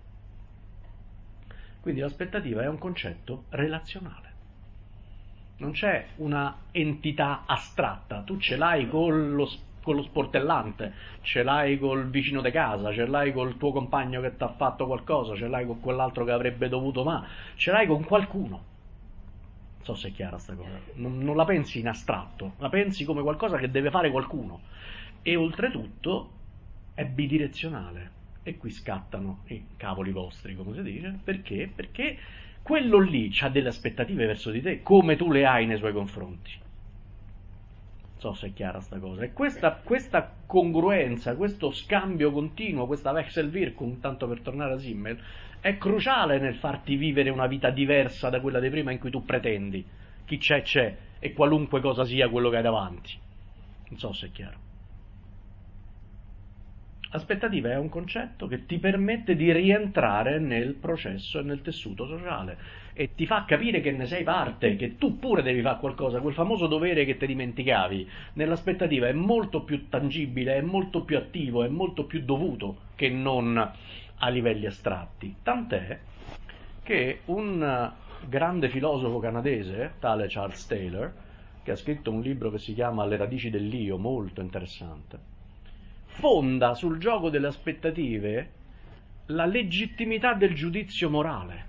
[SPEAKER 1] quindi l'aspettativa è un concetto relazionale. Non c'è una entità astratta, tu ce l'hai con lo, con lo sportellante, ce l'hai col vicino di casa, ce l'hai col tuo compagno che ti ha fatto qualcosa, ce l'hai con quell'altro che avrebbe dovuto, ma ce l'hai con qualcuno. Non so se è chiara sta cosa, non, non la pensi in astratto, la pensi come qualcosa che deve fare qualcuno. E oltretutto è bidirezionale, e qui scattano i cavoli vostri, come si dice, perché? Perché quello lì ha delle aspettative verso di te, come tu le hai nei suoi confronti. Non so se è chiara sta cosa. E questa, questa congruenza, questo scambio continuo, questa Wechselwirkung, tanto per tornare a Simmel, è cruciale nel farti vivere una vita diversa da quella di prima in cui tu pretendi. Chi c'è c'è, e qualunque cosa sia quello che hai davanti. Non so se è chiaro. L'aspettativa è un concetto che ti permette di rientrare nel processo e nel tessuto sociale e ti fa capire che ne sei parte, che tu pure devi fare qualcosa, quel famoso dovere che ti dimenticavi. Nell'aspettativa è molto più tangibile, è molto più attivo, è molto più dovuto che non a livelli astratti. Tant'è che un grande filosofo canadese, tale Charles Taylor, che ha scritto un libro che si chiama Le radici dell'io, molto interessante, fonda sul gioco delle aspettative la legittimità del giudizio morale.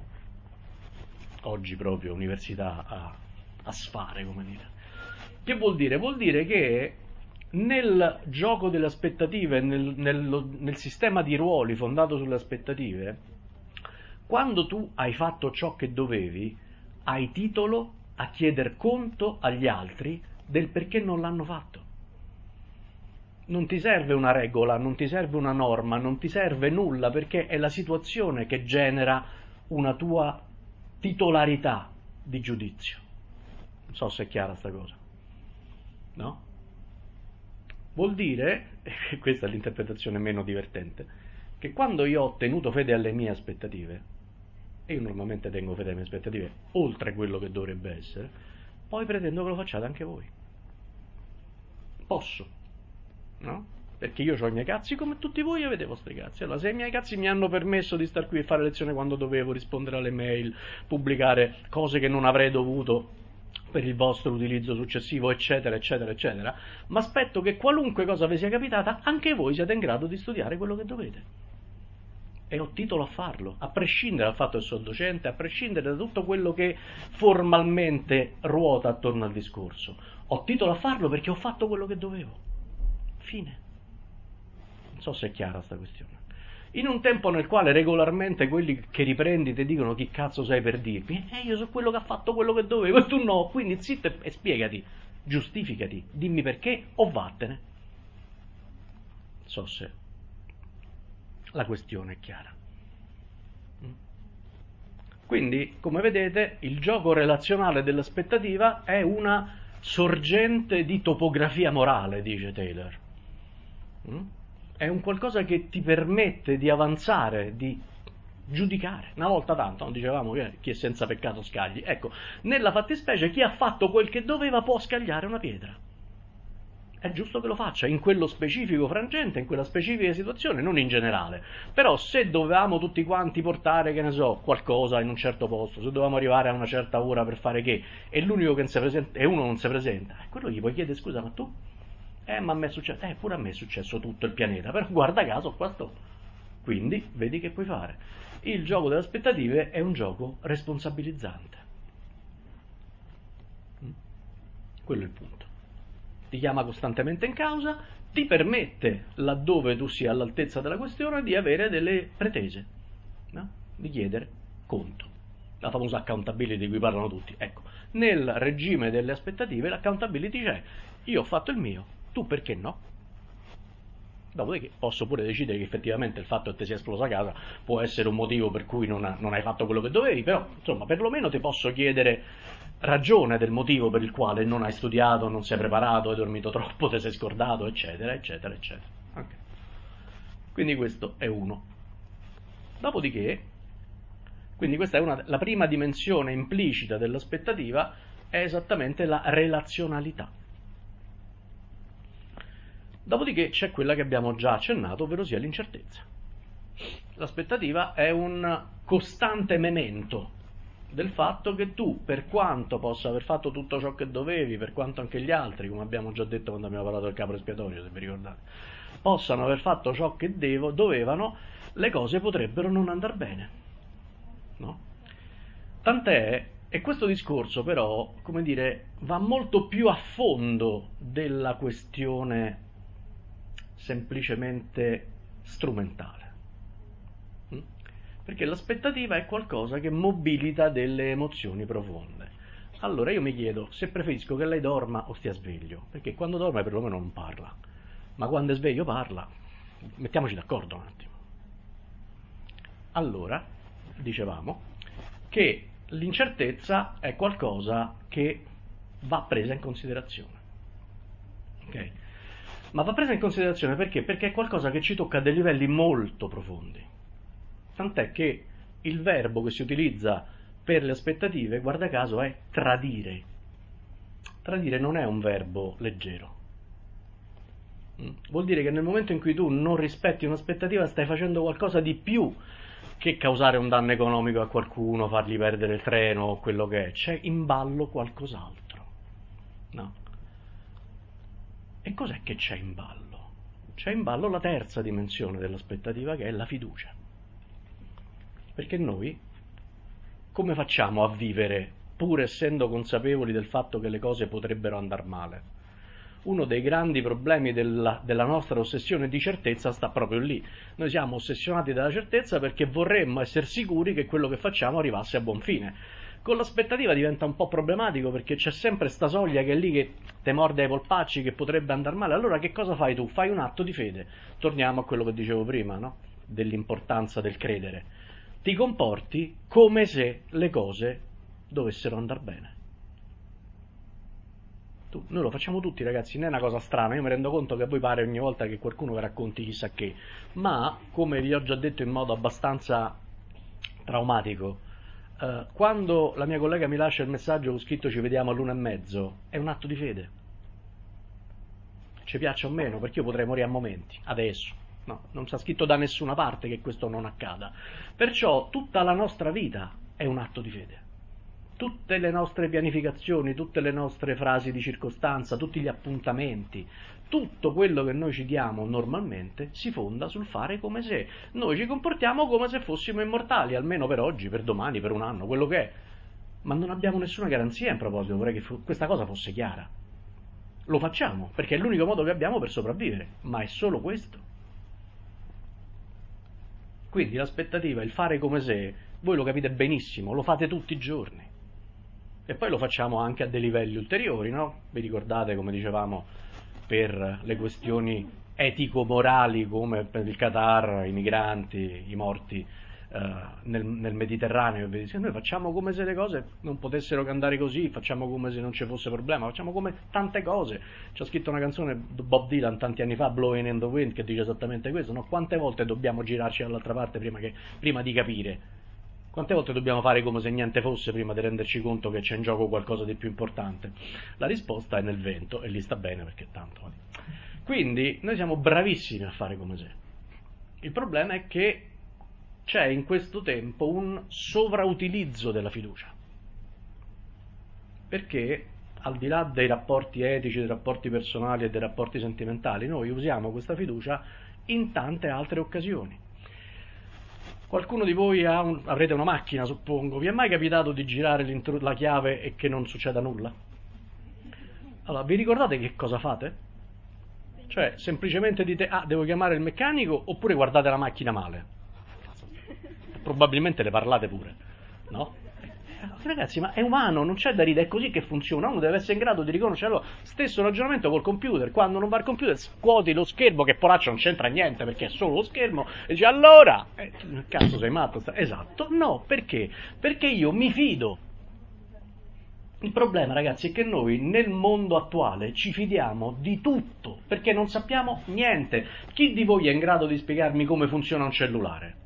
[SPEAKER 1] Oggi proprio università a, a sfare, come dire. Che vuol dire? Vuol dire che nel gioco delle aspettative, nel, nel, nel sistema di ruoli fondato sulle aspettative, quando tu hai fatto ciò che dovevi, hai titolo a chieder conto agli altri del perché non l'hanno fatto. Non ti serve una regola, non ti serve una norma, non ti serve nulla, perché è la situazione che genera una tua titolarità di giudizio. Non so se è chiara sta cosa, no? Vuol dire, e questa è l'interpretazione meno divertente, che quando io ho tenuto fede alle mie aspettative, e io normalmente tengo fede alle mie aspettative oltre quello che dovrebbe essere, poi pretendo che lo facciate anche voi. Posso, no? Perché io ho i miei cazzi come tutti voi avete i vostri cazzi. Allora, se i miei cazzi mi hanno permesso di star qui e fare lezione quando dovevo, rispondere alle mail, pubblicare cose che non avrei dovuto per il vostro utilizzo successivo, eccetera, eccetera, eccetera, ma aspetto che qualunque cosa vi sia capitata, anche voi siate in grado di studiare quello che dovete. E ho titolo a farlo, a prescindere dal fatto che sono docente, a prescindere da tutto quello che formalmente ruota attorno al discorso. Ho titolo a farlo perché ho fatto quello che dovevo. Fine. Non so se è chiara sta questione. In un tempo nel quale regolarmente quelli che riprendi ti dicono chi cazzo sei per dirmi, e eh, io sono quello che ha fatto quello che dovevo e tu no, quindi zitto e, e spiegati, giustificati, dimmi perché o vattene. Non so se la questione è chiara. Quindi, come vedete, il gioco relazionale dell'aspettativa è una sorgente di topografia morale, dice Taylor. È un qualcosa che ti permette di avanzare, di giudicare. Una volta tanto, non dicevamo che chi è senza peccato scagli. Ecco, nella fattispecie chi ha fatto quel che doveva può scagliare una pietra. È giusto che lo faccia, in quello specifico frangente, in quella specifica situazione, non in generale. Però se dovevamo tutti quanti portare, che ne so, qualcosa in un certo posto, se dovevamo arrivare a una certa ora per fare che, e l'unico che non si presenta, e uno non si presenta, e quello gli puoi chiedere scusa, ma tu? Eh, ma a me è successo, eh, pure a me è successo tutto il pianeta, però guarda caso qua sto. Quindi, vedi che puoi fare. Il gioco delle aspettative è un gioco responsabilizzante. Quello è il punto. Ti chiama costantemente in causa, ti permette, laddove tu sia all'altezza della questione, di avere delle pretese, no? Di chiedere conto. La famosa accountability di cui parlano tutti. Ecco, nel regime delle aspettative l'accountability c'è. Io ho fatto il mio, tu perché no? Dopodiché posso pure decidere che effettivamente il fatto che ti sia esplosa casa può essere un motivo per cui non, ha, non hai fatto quello che dovevi, però insomma perlomeno ti posso chiedere ragione del motivo per il quale non hai studiato, non sei preparato, hai dormito troppo, ti sei scordato, eccetera, eccetera, eccetera. Okay. Quindi questo è uno. Dopodiché, quindi questa è una, la prima dimensione implicita dell'aspettativa, è esattamente la relazionalità. Dopodiché c'è quella che abbiamo già accennato, ovvero sia l'incertezza. L'aspettativa è un costante memento del fatto che tu, per quanto possa aver fatto tutto ciò che dovevi, per quanto anche gli altri, come abbiamo già detto quando abbiamo parlato del capro espiatorio, se vi ricordate, possano aver fatto ciò che devo, dovevano, le cose potrebbero non andar bene, no? Tant'è, e questo discorso però, come dire, va molto più a fondo della questione semplicemente strumentale, perché l'aspettativa è qualcosa che mobilita delle emozioni profonde. Allora io mi chiedo se preferisco che lei dorma o stia sveglio, perché quando dorme perlomeno non parla, ma quando è sveglio parla. Mettiamoci d'accordo un attimo. Allora, dicevamo che l'incertezza è qualcosa che va presa in considerazione, ok? Ma va presa in considerazione perché? Perché è qualcosa che ci tocca a dei livelli molto profondi. Tant'è che il verbo che si utilizza per le aspettative, guarda caso, è tradire. Tradire non è un verbo leggero. Vuol dire che nel momento in cui tu non rispetti un'aspettativa stai facendo qualcosa di più che causare un danno economico a qualcuno, fargli perdere il treno o quello che è. C'è in ballo qualcos'altro. No? E cos'è che c'è in ballo? C'è in ballo la terza dimensione dell'aspettativa, che è la fiducia. Perché noi come facciamo a vivere, pur essendo consapevoli del fatto che le cose potrebbero andar male? Uno dei grandi problemi della, della nostra ossessione di certezza sta proprio lì. Noi siamo ossessionati dalla certezza perché vorremmo essere sicuri che quello che facciamo arrivasse a buon fine. Con l'aspettativa diventa un po' problematico perché c'è sempre sta soglia che è lì che te morde ai polpacci, che potrebbe andare male. Allora che cosa fai tu? Fai un atto di fede. Torniamo a quello che dicevo prima, no? Dell'importanza del credere. Ti comporti come se le cose dovessero andare bene. Tu, noi lo facciamo tutti, ragazzi, non è una cosa strana. Io mi rendo conto che a voi pare ogni volta che qualcuno vi racconti chissà che, ma come vi ho già detto in modo abbastanza traumatico, Uh, quando la mia collega mi lascia il messaggio con scritto ci vediamo all'una e mezzo, è un atto di fede. Ci piaccia o meno, perché io potrei morire a momenti, adesso. No, non sta scritto da nessuna parte che questo non accada. Perciò tutta la nostra vita è un atto di fede. Tutte le nostre pianificazioni, tutte le nostre frasi di circostanza, tutti gli appuntamenti, tutto quello che noi ci diamo normalmente si fonda sul fare come se. Noi ci comportiamo come se fossimo immortali, almeno per oggi, per domani, per un anno, quello che è. Ma non abbiamo nessuna garanzia in proposito, vorrei che fu- questa cosa fosse chiara. Lo facciamo, perché è l'unico modo che abbiamo per sopravvivere, ma è solo questo. Quindi l'aspettativa, il fare come se, voi lo capite benissimo, lo fate tutti i giorni. E poi lo facciamo anche a dei livelli ulteriori, no? Vi ricordate, come dicevamo, per le questioni etico-morali come per il Qatar, i migranti, i morti eh, nel, nel Mediterraneo, noi facciamo come se le cose non potessero andare così, facciamo come se non ci fosse problema, facciamo come tante cose. C'ha scritto una canzone Bob Dylan tanti anni fa, Blowing in the Wind, che dice esattamente questo, no? Quante volte dobbiamo girarci dall'altra parte prima, che, prima di capire? Quante volte dobbiamo fare come se niente fosse prima di renderci conto che c'è in gioco qualcosa di più importante? La risposta è nel vento, e lì sta bene perché tanto. Quindi noi siamo bravissimi a fare come se. Il problema è che c'è in questo tempo un sovrautilizzo della fiducia. Perché al di là dei rapporti etici, dei rapporti personali e dei rapporti sentimentali, noi usiamo questa fiducia in tante altre occasioni. Qualcuno di voi ha un, avrete una macchina, suppongo. Vi è mai capitato di girare la chiave e che non succeda nulla? Allora, vi ricordate che cosa fate? Cioè, semplicemente dite, ah, devo chiamare il meccanico, oppure guardate la macchina male. Probabilmente le parlate pure, no? Ragazzi, ma è umano, non c'è da ridere, è così che funziona. Uno deve essere in grado di riconoscere. Allora, stesso ragionamento col computer. Quando non va al computer, scuoti lo schermo, che poraccio non c'entra niente perché è solo lo schermo, e dici allora, eh, cazzo sei matto? Esatto, no, perché? Perché io mi fido. Il problema, ragazzi, è che noi nel mondo attuale ci fidiamo di tutto perché non sappiamo niente. Chi di voi è in grado di spiegarmi come funziona un cellulare?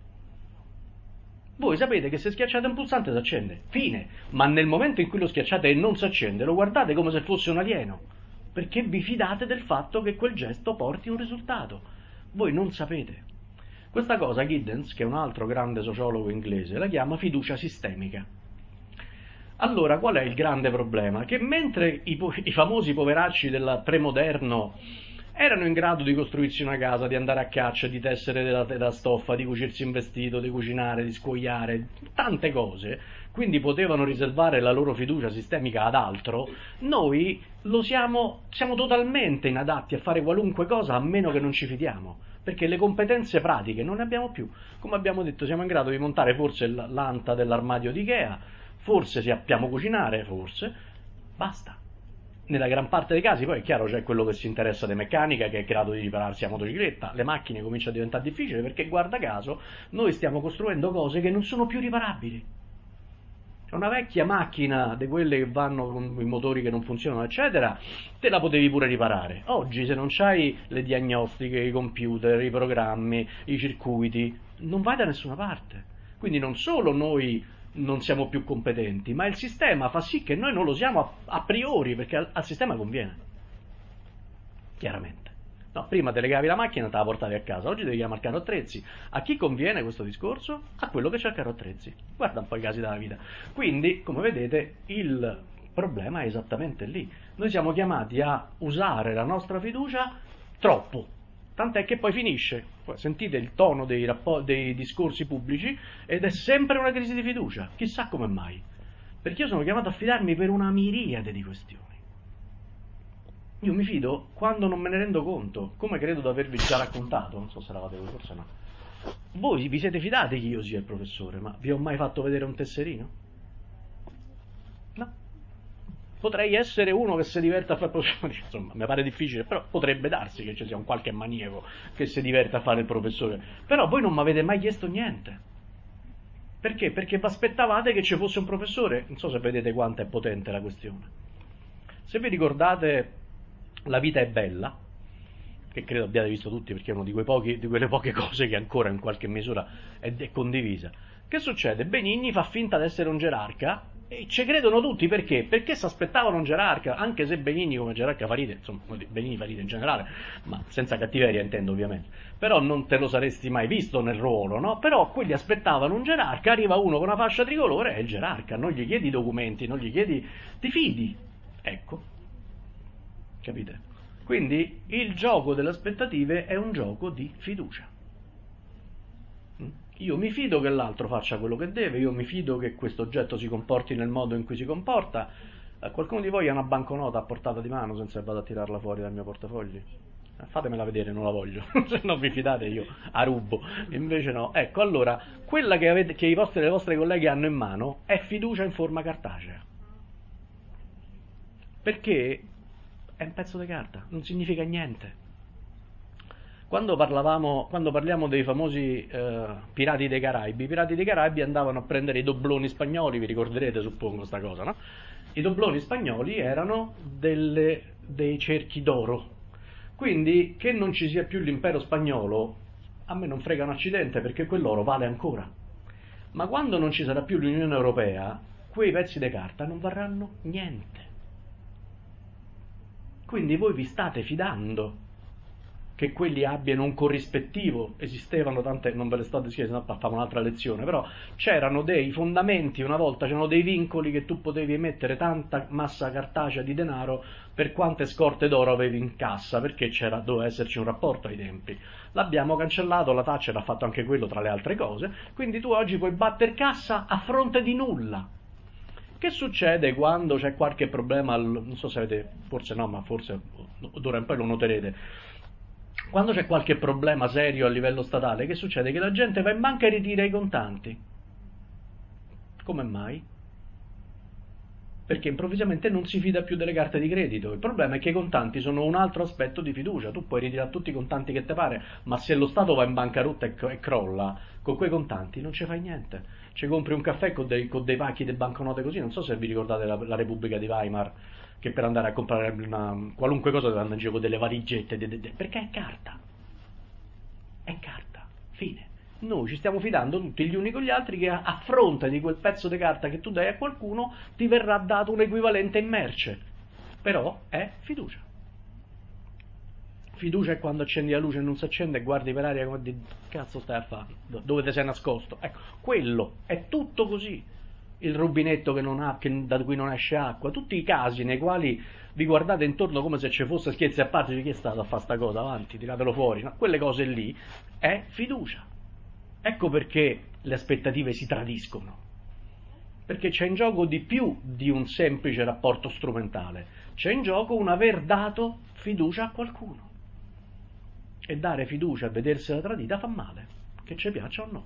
[SPEAKER 1] Voi sapete che se schiacciate un pulsante si accende, fine, ma nel momento in cui lo schiacciate e non si accende, lo guardate come se fosse un alieno, perché vi fidate del fatto che quel gesto porti un risultato. Voi non sapete. Questa cosa Giddens, che è un altro grande sociologo inglese, la chiama fiducia sistemica. Allora, qual è il grande problema? Che mentre i, po- i famosi poveracci del premoderno erano in grado di costruirsi una casa, di andare a caccia, di tessere della, della stoffa, di cucirsi un vestito, di cucinare, di scuoiare, tante cose, quindi potevano riservare la loro fiducia sistemica ad altro, noi lo siamo, siamo totalmente inadatti a fare qualunque cosa a meno che non ci fidiamo, perché le competenze pratiche non ne abbiamo più. Come abbiamo detto, siamo in grado di montare forse l'anta dell'armadio di Ikea, forse sappiamo cucinare, forse, basta. Nella gran parte dei casi poi è chiaro c'è quello che si interessa di meccanica, che è in grado di ripararsi a motocicletta, le macchine cominciano a diventare difficili perché guarda caso noi stiamo costruendo cose che non sono più riparabili. Una vecchia macchina di quelle che vanno con i motori che non funzionano eccetera, te la potevi pure riparare. Oggi se non c'hai le diagnostiche, i computer, i programmi, i circuiti, non vai da nessuna parte. Quindi non solo noi non siamo più competenti, ma il sistema fa sì che noi non lo siamo a, a priori, perché al, al sistema conviene, chiaramente. No, prima te legavi la macchina e te la portavi a casa, oggi devi chiamare il carro attrezzi. A chi conviene questo discorso? A quello che c'ha il carro attrezzi. Guarda un po' i casi della vita. Quindi, come vedete, il problema è esattamente lì. Noi siamo chiamati a usare la nostra fiducia troppo, tant'è che poi finisce, sentite il tono dei, rapport- dei discorsi pubblici, ed è sempre una crisi di fiducia. Chissà come mai. Perché io sono chiamato a fidarmi per una miriade di questioni. Io mi fido quando non me ne rendo conto, come credo di avervi già raccontato, non so se eravate voi, forse no. Voi vi siete fidati che io sia il professore, ma vi ho mai fatto vedere un tesserino? potrei essere uno che si diverte a fare il professore, insomma, mi pare difficile, però potrebbe darsi che ci sia un qualche maniaco che si diverte a fare il professore, però voi non mi avete mai chiesto niente. Perché? Perché vi aspettavate che ci fosse un professore. Non so se vedete quanto è potente la questione. Se vi ricordate La vita è bella, che credo abbiate visto tutti perché è una di, quei pochi, di quelle poche cose che ancora in qualche misura è, è condivisa. Che succede? Benigni fa finta di essere un gerarca e ci credono tutti, perché? Perché si aspettavano un gerarca, anche se Benigni come gerarca fa ride, insomma, Benigni fa ride in generale, ma senza cattiveria intendo ovviamente, però non te lo saresti mai visto nel ruolo, no? Però quelli aspettavano un gerarca, arriva uno con una fascia tricolore, è il gerarca, non gli chiedi i documenti, non gli chiedi, ti fidi, ecco, capite? Quindi il gioco delle aspettative è un gioco di fiducia. Io mi fido che l'altro faccia quello che deve, io mi fido che questo oggetto si comporti nel modo in cui si comporta. Eh, qualcuno di voi ha una banconota a portata di mano senza che vado a tirarla fuori dal mio portafogli? Eh, fatemela vedere, non la voglio, se non vi fidate io a rubo, invece no. Ecco, allora, quella che, avete, che i vostri, le vostre colleghe hanno in mano è fiducia in forma cartacea. Perché è un pezzo di carta, non significa niente. Quando, parlavamo, quando parliamo dei famosi eh, pirati dei Caraibi, i pirati dei Caraibi andavano a prendere i dobloni spagnoli, vi ricorderete suppongo sta cosa, no? I dobloni spagnoli erano delle, dei cerchi d'oro, quindi che non ci sia più l'impero spagnolo, a me non frega un accidente perché quell'oro vale ancora. Ma quando non ci sarà più l'Unione Europea, quei pezzi di carta non varranno niente. Quindi voi vi state fidando che quelli abbiano un corrispettivo, esistevano tante, non ve le sto a descrivere, sennò facciamo un'altra lezione, però c'erano dei fondamenti, una volta c'erano dei vincoli che tu potevi emettere tanta massa cartacea di denaro per quante scorte d'oro avevi in cassa, perché c'era, doveva esserci un rapporto ai tempi. L'abbiamo cancellato, la Thatcher ha fatto anche quello tra le altre cose, quindi tu oggi puoi batter cassa a fronte di nulla. Che succede quando c'è qualche problema, non so se avete, forse no, ma forse d'ora in poi lo noterete, quando c'è qualche problema serio a livello statale, che succede? Che la gente va in banca e ritira i contanti. Come mai? Perché improvvisamente non si fida più delle carte di credito. Il problema è che i contanti sono un altro aspetto di fiducia. Tu puoi ritirare tutti i contanti che ti pare, ma se lo Stato va in bancarotta e, e crolla, con quei contanti non ci fai niente. Ci compri un caffè con dei, con dei pacchi di banconote così, non so se vi ricordate la, la Repubblica di Weimar, che per andare a comprare una, qualunque cosa doveva andare in giro con delle valigette, de, de, de, perché è carta. È carta. Fine. Noi ci stiamo fidando tutti gli uni con gli altri che a fronte di quel pezzo di carta che tu dai a qualcuno ti verrà dato un equivalente in merce. Però è fiducia. Fiducia è quando accendi la luce e non si accende e guardi per aria come di cazzo stai a fare, dove ti sei nascosto. Ecco, quello è tutto così. Il rubinetto che non ha, che, da cui non esce acqua, tutti i casi nei quali vi guardate intorno come se ci fosse, scherzi a parte, chi è stato a fare sta cosa, avanti, tiratelo fuori, no? Quelle cose lì è fiducia. Ecco perché le aspettative si tradiscono, perché c'è in gioco di più di un semplice rapporto strumentale, c'è in gioco un aver dato fiducia a qualcuno, e dare fiducia e vedersela tradita fa male, che ci piaccia o no.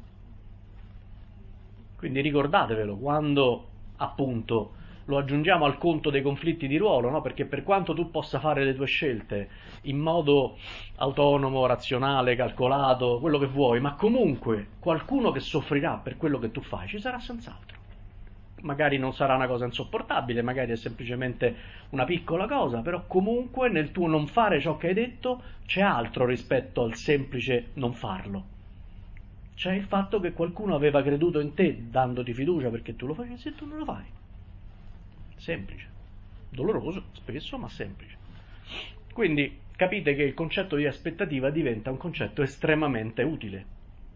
[SPEAKER 1] Quindi ricordatevelo quando appunto lo aggiungiamo al conto dei conflitti di ruolo, no? Perché per quanto tu possa fare le tue scelte in modo autonomo, razionale, calcolato, quello che vuoi, ma comunque qualcuno che soffrirà per quello che tu fai ci sarà senz'altro. Magari non sarà una cosa insopportabile, magari è semplicemente una piccola cosa, però comunque nel tuo non fare ciò che hai detto c'è altro rispetto al semplice non farlo. C'è il fatto che qualcuno aveva creduto in te dandoti fiducia perché tu lo facessi e tu non lo fai. Semplice, doloroso spesso, ma semplice. Quindi capite che il concetto di aspettativa diventa un concetto estremamente utile,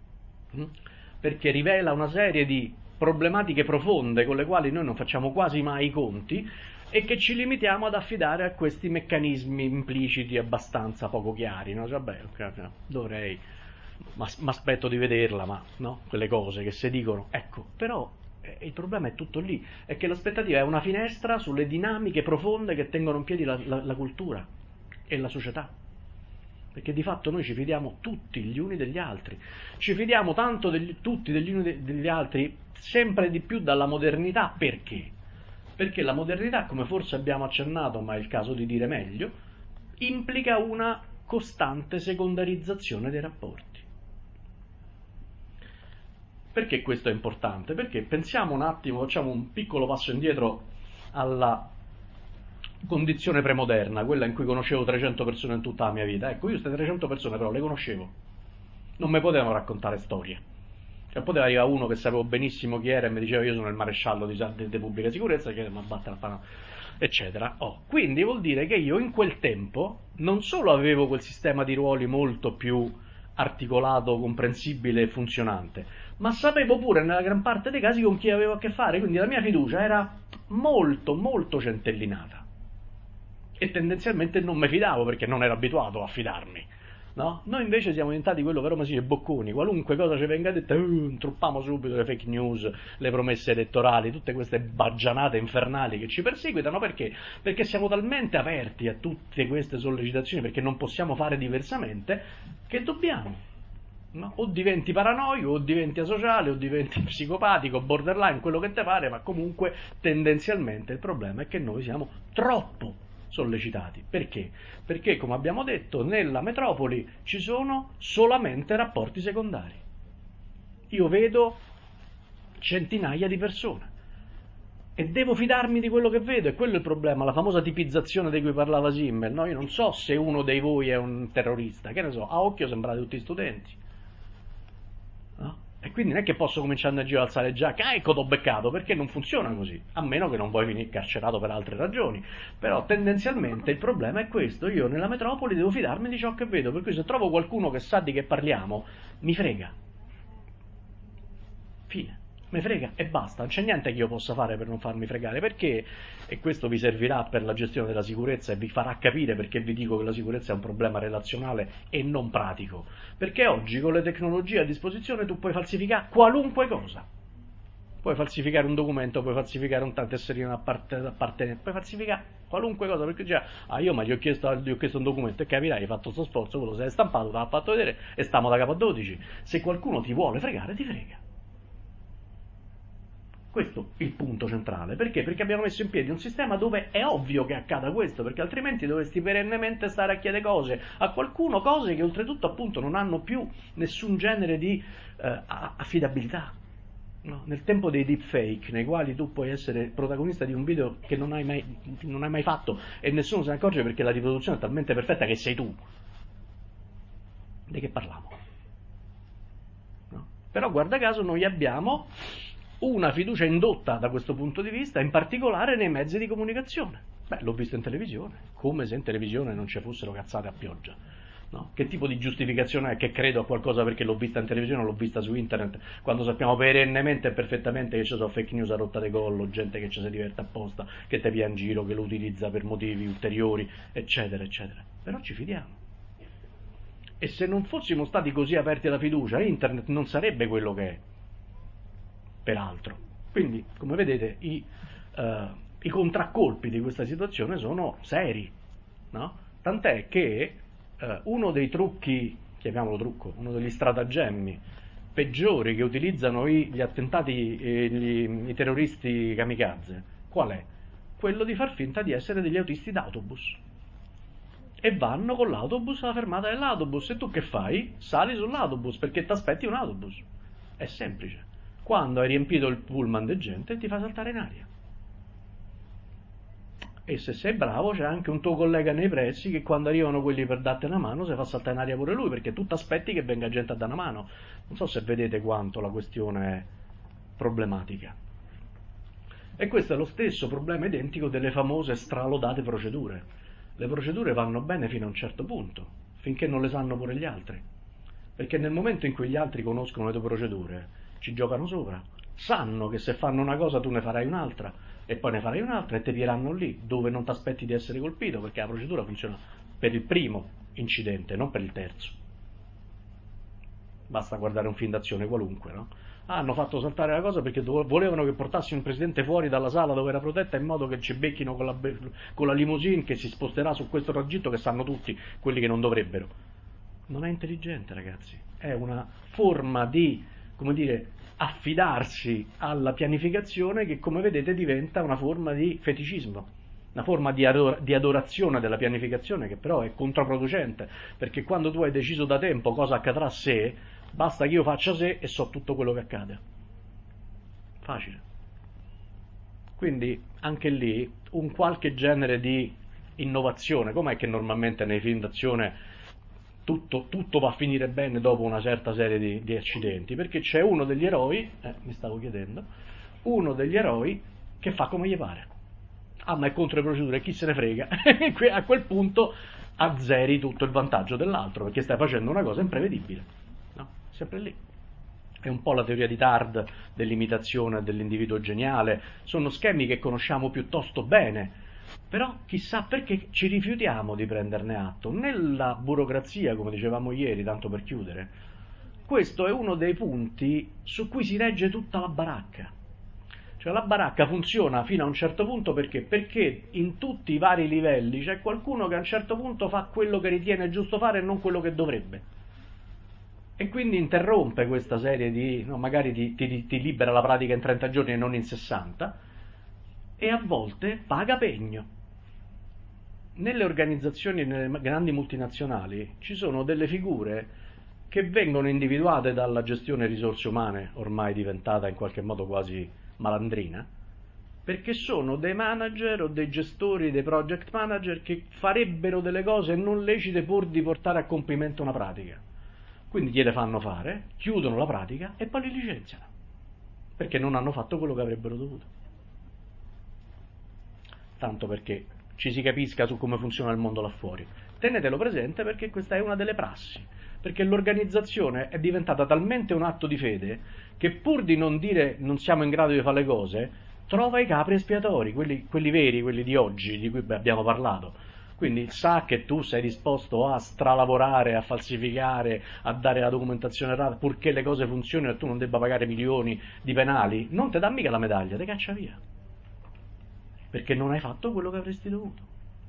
[SPEAKER 1] perché rivela una serie di problematiche profonde con le quali noi non facciamo quasi mai i conti e che ci limitiamo ad affidare a questi meccanismi impliciti abbastanza poco chiari, no? Cioè, beh, dovrei, mi aspetto di vederla, ma no? Quelle cose che si dicono, ecco, però il problema è tutto lì, è che l'aspettativa è una finestra sulle dinamiche profonde che tengono in piedi la, la, la cultura e la società, perché di fatto noi ci fidiamo tutti gli uni degli altri, ci fidiamo tanto degli, tutti degli uni degli altri, sempre di più dalla modernità. Perché? Perché la modernità, come forse abbiamo accennato, ma è il caso di dire meglio, implica una costante secondarizzazione dei rapporti. Perché questo è importante? Perché pensiamo un attimo, facciamo un piccolo passo indietro alla condizione premoderna, quella in cui conoscevo trecento persone in tutta la mia vita. Ecco, io queste trecento persone però le conoscevo, non mi potevano raccontare storie. Cioè, poteva arrivare uno che sapevo benissimo chi era e mi diceva io sono il maresciallo di, di, di pubblica sicurezza, che mi abbatte la pana, eccetera. Oh, quindi vuol dire che io in quel tempo non solo avevo quel sistema di ruoli molto più articolato, comprensibile e funzionante, ma sapevo pure nella gran parte dei casi con chi avevo a che fare, quindi la mia fiducia era molto molto centellinata e tendenzialmente non mi fidavo perché non ero abituato a fidarmi, no? Noi invece siamo diventati quello che Roma si dice bocconi, qualunque cosa ci venga detta uh, truppiamo subito le fake news, le promesse elettorali, tutte queste baggianate infernali che ci perseguitano. Perché? Perché siamo talmente aperti a tutte queste sollecitazioni, perché non possiamo fare diversamente, che dobbiamo, no? O diventi paranoico, o diventi asociale, o diventi psicopatico, borderline, quello che te pare, ma comunque tendenzialmente il problema è che noi siamo troppo sollecitati. Perché? Perché, come abbiamo detto, nella metropoli ci sono solamente rapporti secondari. Io vedo centinaia di persone e devo fidarmi di quello che vedo, e quello è il problema, la famosa tipizzazione di cui parlava Simmel, no? Io non so se uno dei voi è un terrorista, che ne so, a occhio sembrate tutti studenti, no? E quindi non è che posso cominciare a giro a alzare giacca, ah, ecco t'ho beccato, perché non funziona così, a meno che non vuoi finire carcerato per altre ragioni. Però tendenzialmente il problema è questo: io nella metropoli devo fidarmi di ciò che vedo, per cui se trovo qualcuno che sa di che parliamo, mi frega, fine, mi frega e basta, non c'è niente che io possa fare per non farmi fregare. Perché? E questo vi servirà per la gestione della sicurezza e vi farà capire perché vi dico che la sicurezza è un problema relazionale e non pratico. Perché oggi con le tecnologie a disposizione tu puoi falsificare qualunque cosa. Puoi falsificare un documento, puoi falsificare un tesserino d'appartenenza, puoi falsificare qualunque cosa, perché già, ah io ma gli ho chiesto, gli ho chiesto un documento e capirai, hai fatto questo sforzo, quello si è stampato, te l'ha fatto vedere e stiamo da capo a dodici. Se qualcuno ti vuole fregare, ti frega. Questo è il punto centrale. Perché? Perché abbiamo messo in piedi un sistema dove è ovvio che accada questo, perché altrimenti dovresti perennemente stare a chiedere cose a qualcuno, cose che oltretutto appunto non hanno più nessun genere di eh, affidabilità. No? Nel tempo dei deepfake, nei quali tu puoi essere protagonista di un video che non hai mai, non hai mai fatto e nessuno se ne accorge perché la riproduzione è talmente perfetta che sei tu, di che parliamo? No? Però guarda caso noi abbiamo una fiducia indotta da questo punto di vista, in particolare nei mezzi di comunicazione. Beh, l'ho visto in televisione, come se in televisione non ci fossero cazzate a pioggia. No? Che tipo di giustificazione è che credo a qualcosa perché l'ho vista in televisione o l'ho vista su internet, quando sappiamo perennemente e perfettamente che ci sono fake news a rotta di collo, gente che ci si diverte apposta, che te via in giro, che lo utilizza per motivi ulteriori, eccetera, eccetera. Però ci fidiamo. E se non fossimo stati così aperti alla fiducia, internet non sarebbe quello che è. Peraltro. Quindi, come vedete, i, uh, i contraccolpi di questa situazione sono seri, no? Tant'è che uh, uno dei trucchi, chiamiamolo trucco, uno degli stratagemmi peggiori che utilizzano i, gli attentati, eh, gli, i terroristi kamikaze, qual è? Quello di far finta di essere degli autisti d'autobus. E vanno con l'autobus alla fermata dell'autobus, e tu che fai? Sali sull'autobus perché ti aspetti un autobus. È semplice. Quando hai riempito il pullman di gente ti fa saltare in aria. E se sei bravo c'è anche un tuo collega nei pressi che quando arrivano quelli per darti una mano si fa saltare in aria pure lui, perché tu ti aspetti che venga gente a dare una mano. Non so se vedete quanto la questione è problematica. E questo è lo stesso problema identico delle famose stralodate procedure. Le procedure vanno bene fino a un certo punto, finché non le sanno pure gli altri. Perché nel momento in cui gli altri conoscono le tue procedure, ci giocano sopra, sanno che se fanno una cosa tu ne farai un'altra e poi ne farai un'altra e ti tireranno lì dove non ti aspetti di essere colpito, perché la procedura funziona per il primo incidente, non per il terzo. Basta guardare un film d'azione qualunque, no? Ah, hanno fatto saltare la cosa perché volevano che portassimo il presidente fuori dalla sala dove era protetta, in modo che ci becchino con la, con la limousine che si sposterà su questo tragitto che sanno tutti, quelli che non dovrebbero. Non è intelligente, ragazzi, è una forma di come dire, affidarsi alla pianificazione che, come vedete, diventa una forma di feticismo, una forma di, ador- di adorazione della pianificazione, che però è controproducente, perché quando tu hai deciso da tempo cosa accadrà se, basta che io faccia se e so tutto quello che accade. Facile. Quindi anche lì un qualche genere di innovazione. Com'è che normalmente nei film d'azione tutto, tutto va a finire bene dopo una certa serie di, di accidenti? Perché c'è uno degli eroi, eh, mi stavo chiedendo, uno degli eroi che fa come gli pare. Ah, ma è contro le procedure, chi se ne frega? A quel punto azzeri tutto il vantaggio dell'altro, perché stai facendo una cosa imprevedibile. No? Sempre lì. È un po' la teoria di Tard dell'imitazione dell'individuo geniale, sono schemi che conosciamo piuttosto bene, però chissà perché ci rifiutiamo di prenderne atto. Nella burocrazia, come dicevamo ieri, tanto per chiudere, questo è uno dei punti su cui si regge tutta la baracca. Cioè la baracca funziona fino a un certo punto perché? Perché in tutti i vari livelli c'è qualcuno che a un certo punto fa quello che ritiene giusto fare e non quello che dovrebbe. E quindi interrompe questa serie di, no, magari ti, ti, ti libera la pratica in trenta giorni e non in sessanta, e a volte paga pegno. Nelle organizzazioni, nelle grandi multinazionali, ci sono delle figure che vengono individuate dalla gestione risorse umane, ormai diventata in qualche modo quasi malandrina, perché sono dei manager o dei gestori, dei project manager che farebbero delle cose non lecite pur di portare a compimento una pratica. Quindi gliele fanno fare, chiudono la pratica e poi li licenziano, perché non hanno fatto quello che avrebbero dovuto. Tanto perché ci si capisca su come funziona il mondo là fuori. Tenetelo presente, perché questa è una delle prassi, perché l'organizzazione è diventata talmente un atto di fede che pur di non dire non siamo in grado di fare le cose, trova i capri espiatori, quelli, quelli veri, quelli di oggi, di cui abbiamo parlato. Quindi sa che tu sei disposto a stralavorare, a falsificare, a dare la documentazione errata, purché le cose funzionino e tu non debba pagare milioni di penali, non ti dà mica la medaglia, ti caccia via. Perché non hai fatto quello che avresti dovuto.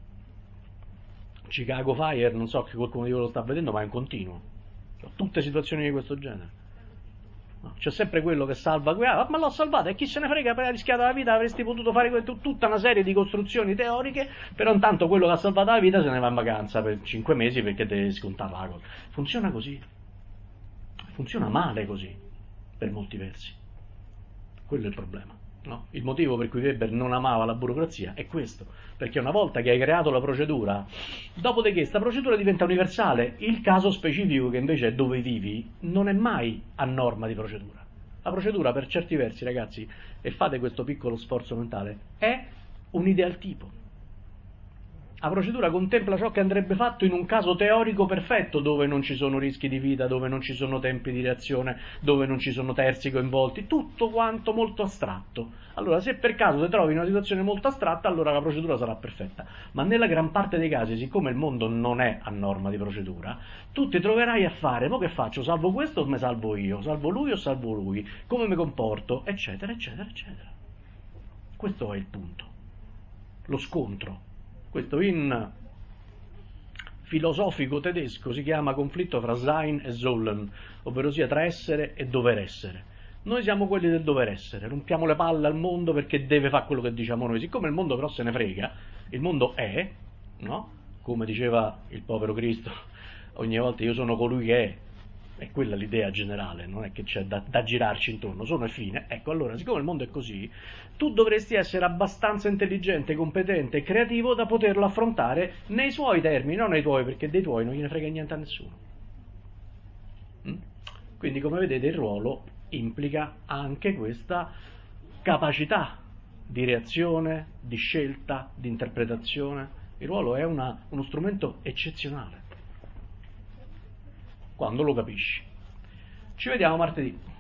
[SPEAKER 1] Chicago Fire, non so che qualcuno di voi lo sta vedendo, ma è in continuo. Tutte situazioni di questo genere. No, c'è sempre quello che salva, ah, ma l'ho salvata e chi se ne frega, poi hai rischiato la vita, avresti potuto fare tutta una serie di costruzioni teoriche, però intanto quello che ha salvato la vita se ne va in vacanza per cinque mesi perché deve scontare la cosa. Funziona così, funziona male così, per molti versi. Quello è il problema. No? Il motivo per cui Weber non amava la burocrazia è questo, perché una volta che hai creato la procedura, dopodiché questa procedura diventa universale. Il caso specifico, che invece è dove vivi, non è mai a norma di procedura. La procedura, per certi versi, ragazzi, e fate questo piccolo sforzo mentale, è un ideal tipo. La procedura contempla ciò che andrebbe fatto in un caso teorico perfetto, dove non ci sono rischi di vita, dove non ci sono tempi di reazione, dove non ci sono terzi coinvolti, tutto quanto molto astratto. Allora, se per caso ti trovi in una situazione molto astratta, allora la procedura sarà perfetta. Ma nella gran parte dei casi, siccome il mondo non è a norma di procedura, tu ti troverai a fare, mo che faccio? Salvo questo o me salvo io? Salvo lui o salvo lui? Come mi comporto? Eccetera, eccetera, eccetera. Questo è il punto. Lo scontro. Questo in filosofico tedesco si chiama conflitto fra Sein e Sollen, ovvero sia tra essere e dover essere. Noi siamo quelli del dover essere, rompiamo le palle al mondo perché deve fare quello che diciamo noi. Siccome il mondo però se ne frega, il mondo è, no? Come diceva il povero Cristo, ogni volta io sono colui che è. È quella l'idea generale, non è che c'è da, da girarci intorno, sono e fine. Ecco, allora, siccome il mondo è così, tu dovresti essere abbastanza intelligente, competente e creativo da poterlo affrontare nei suoi termini, non nei tuoi, perché dei tuoi non gliene frega niente a nessuno. Mm? Quindi, come vedete, il ruolo implica anche questa capacità di reazione, di scelta, di interpretazione. Il ruolo è una, uno strumento eccezionale, quando lo capisci. Ci vediamo martedì.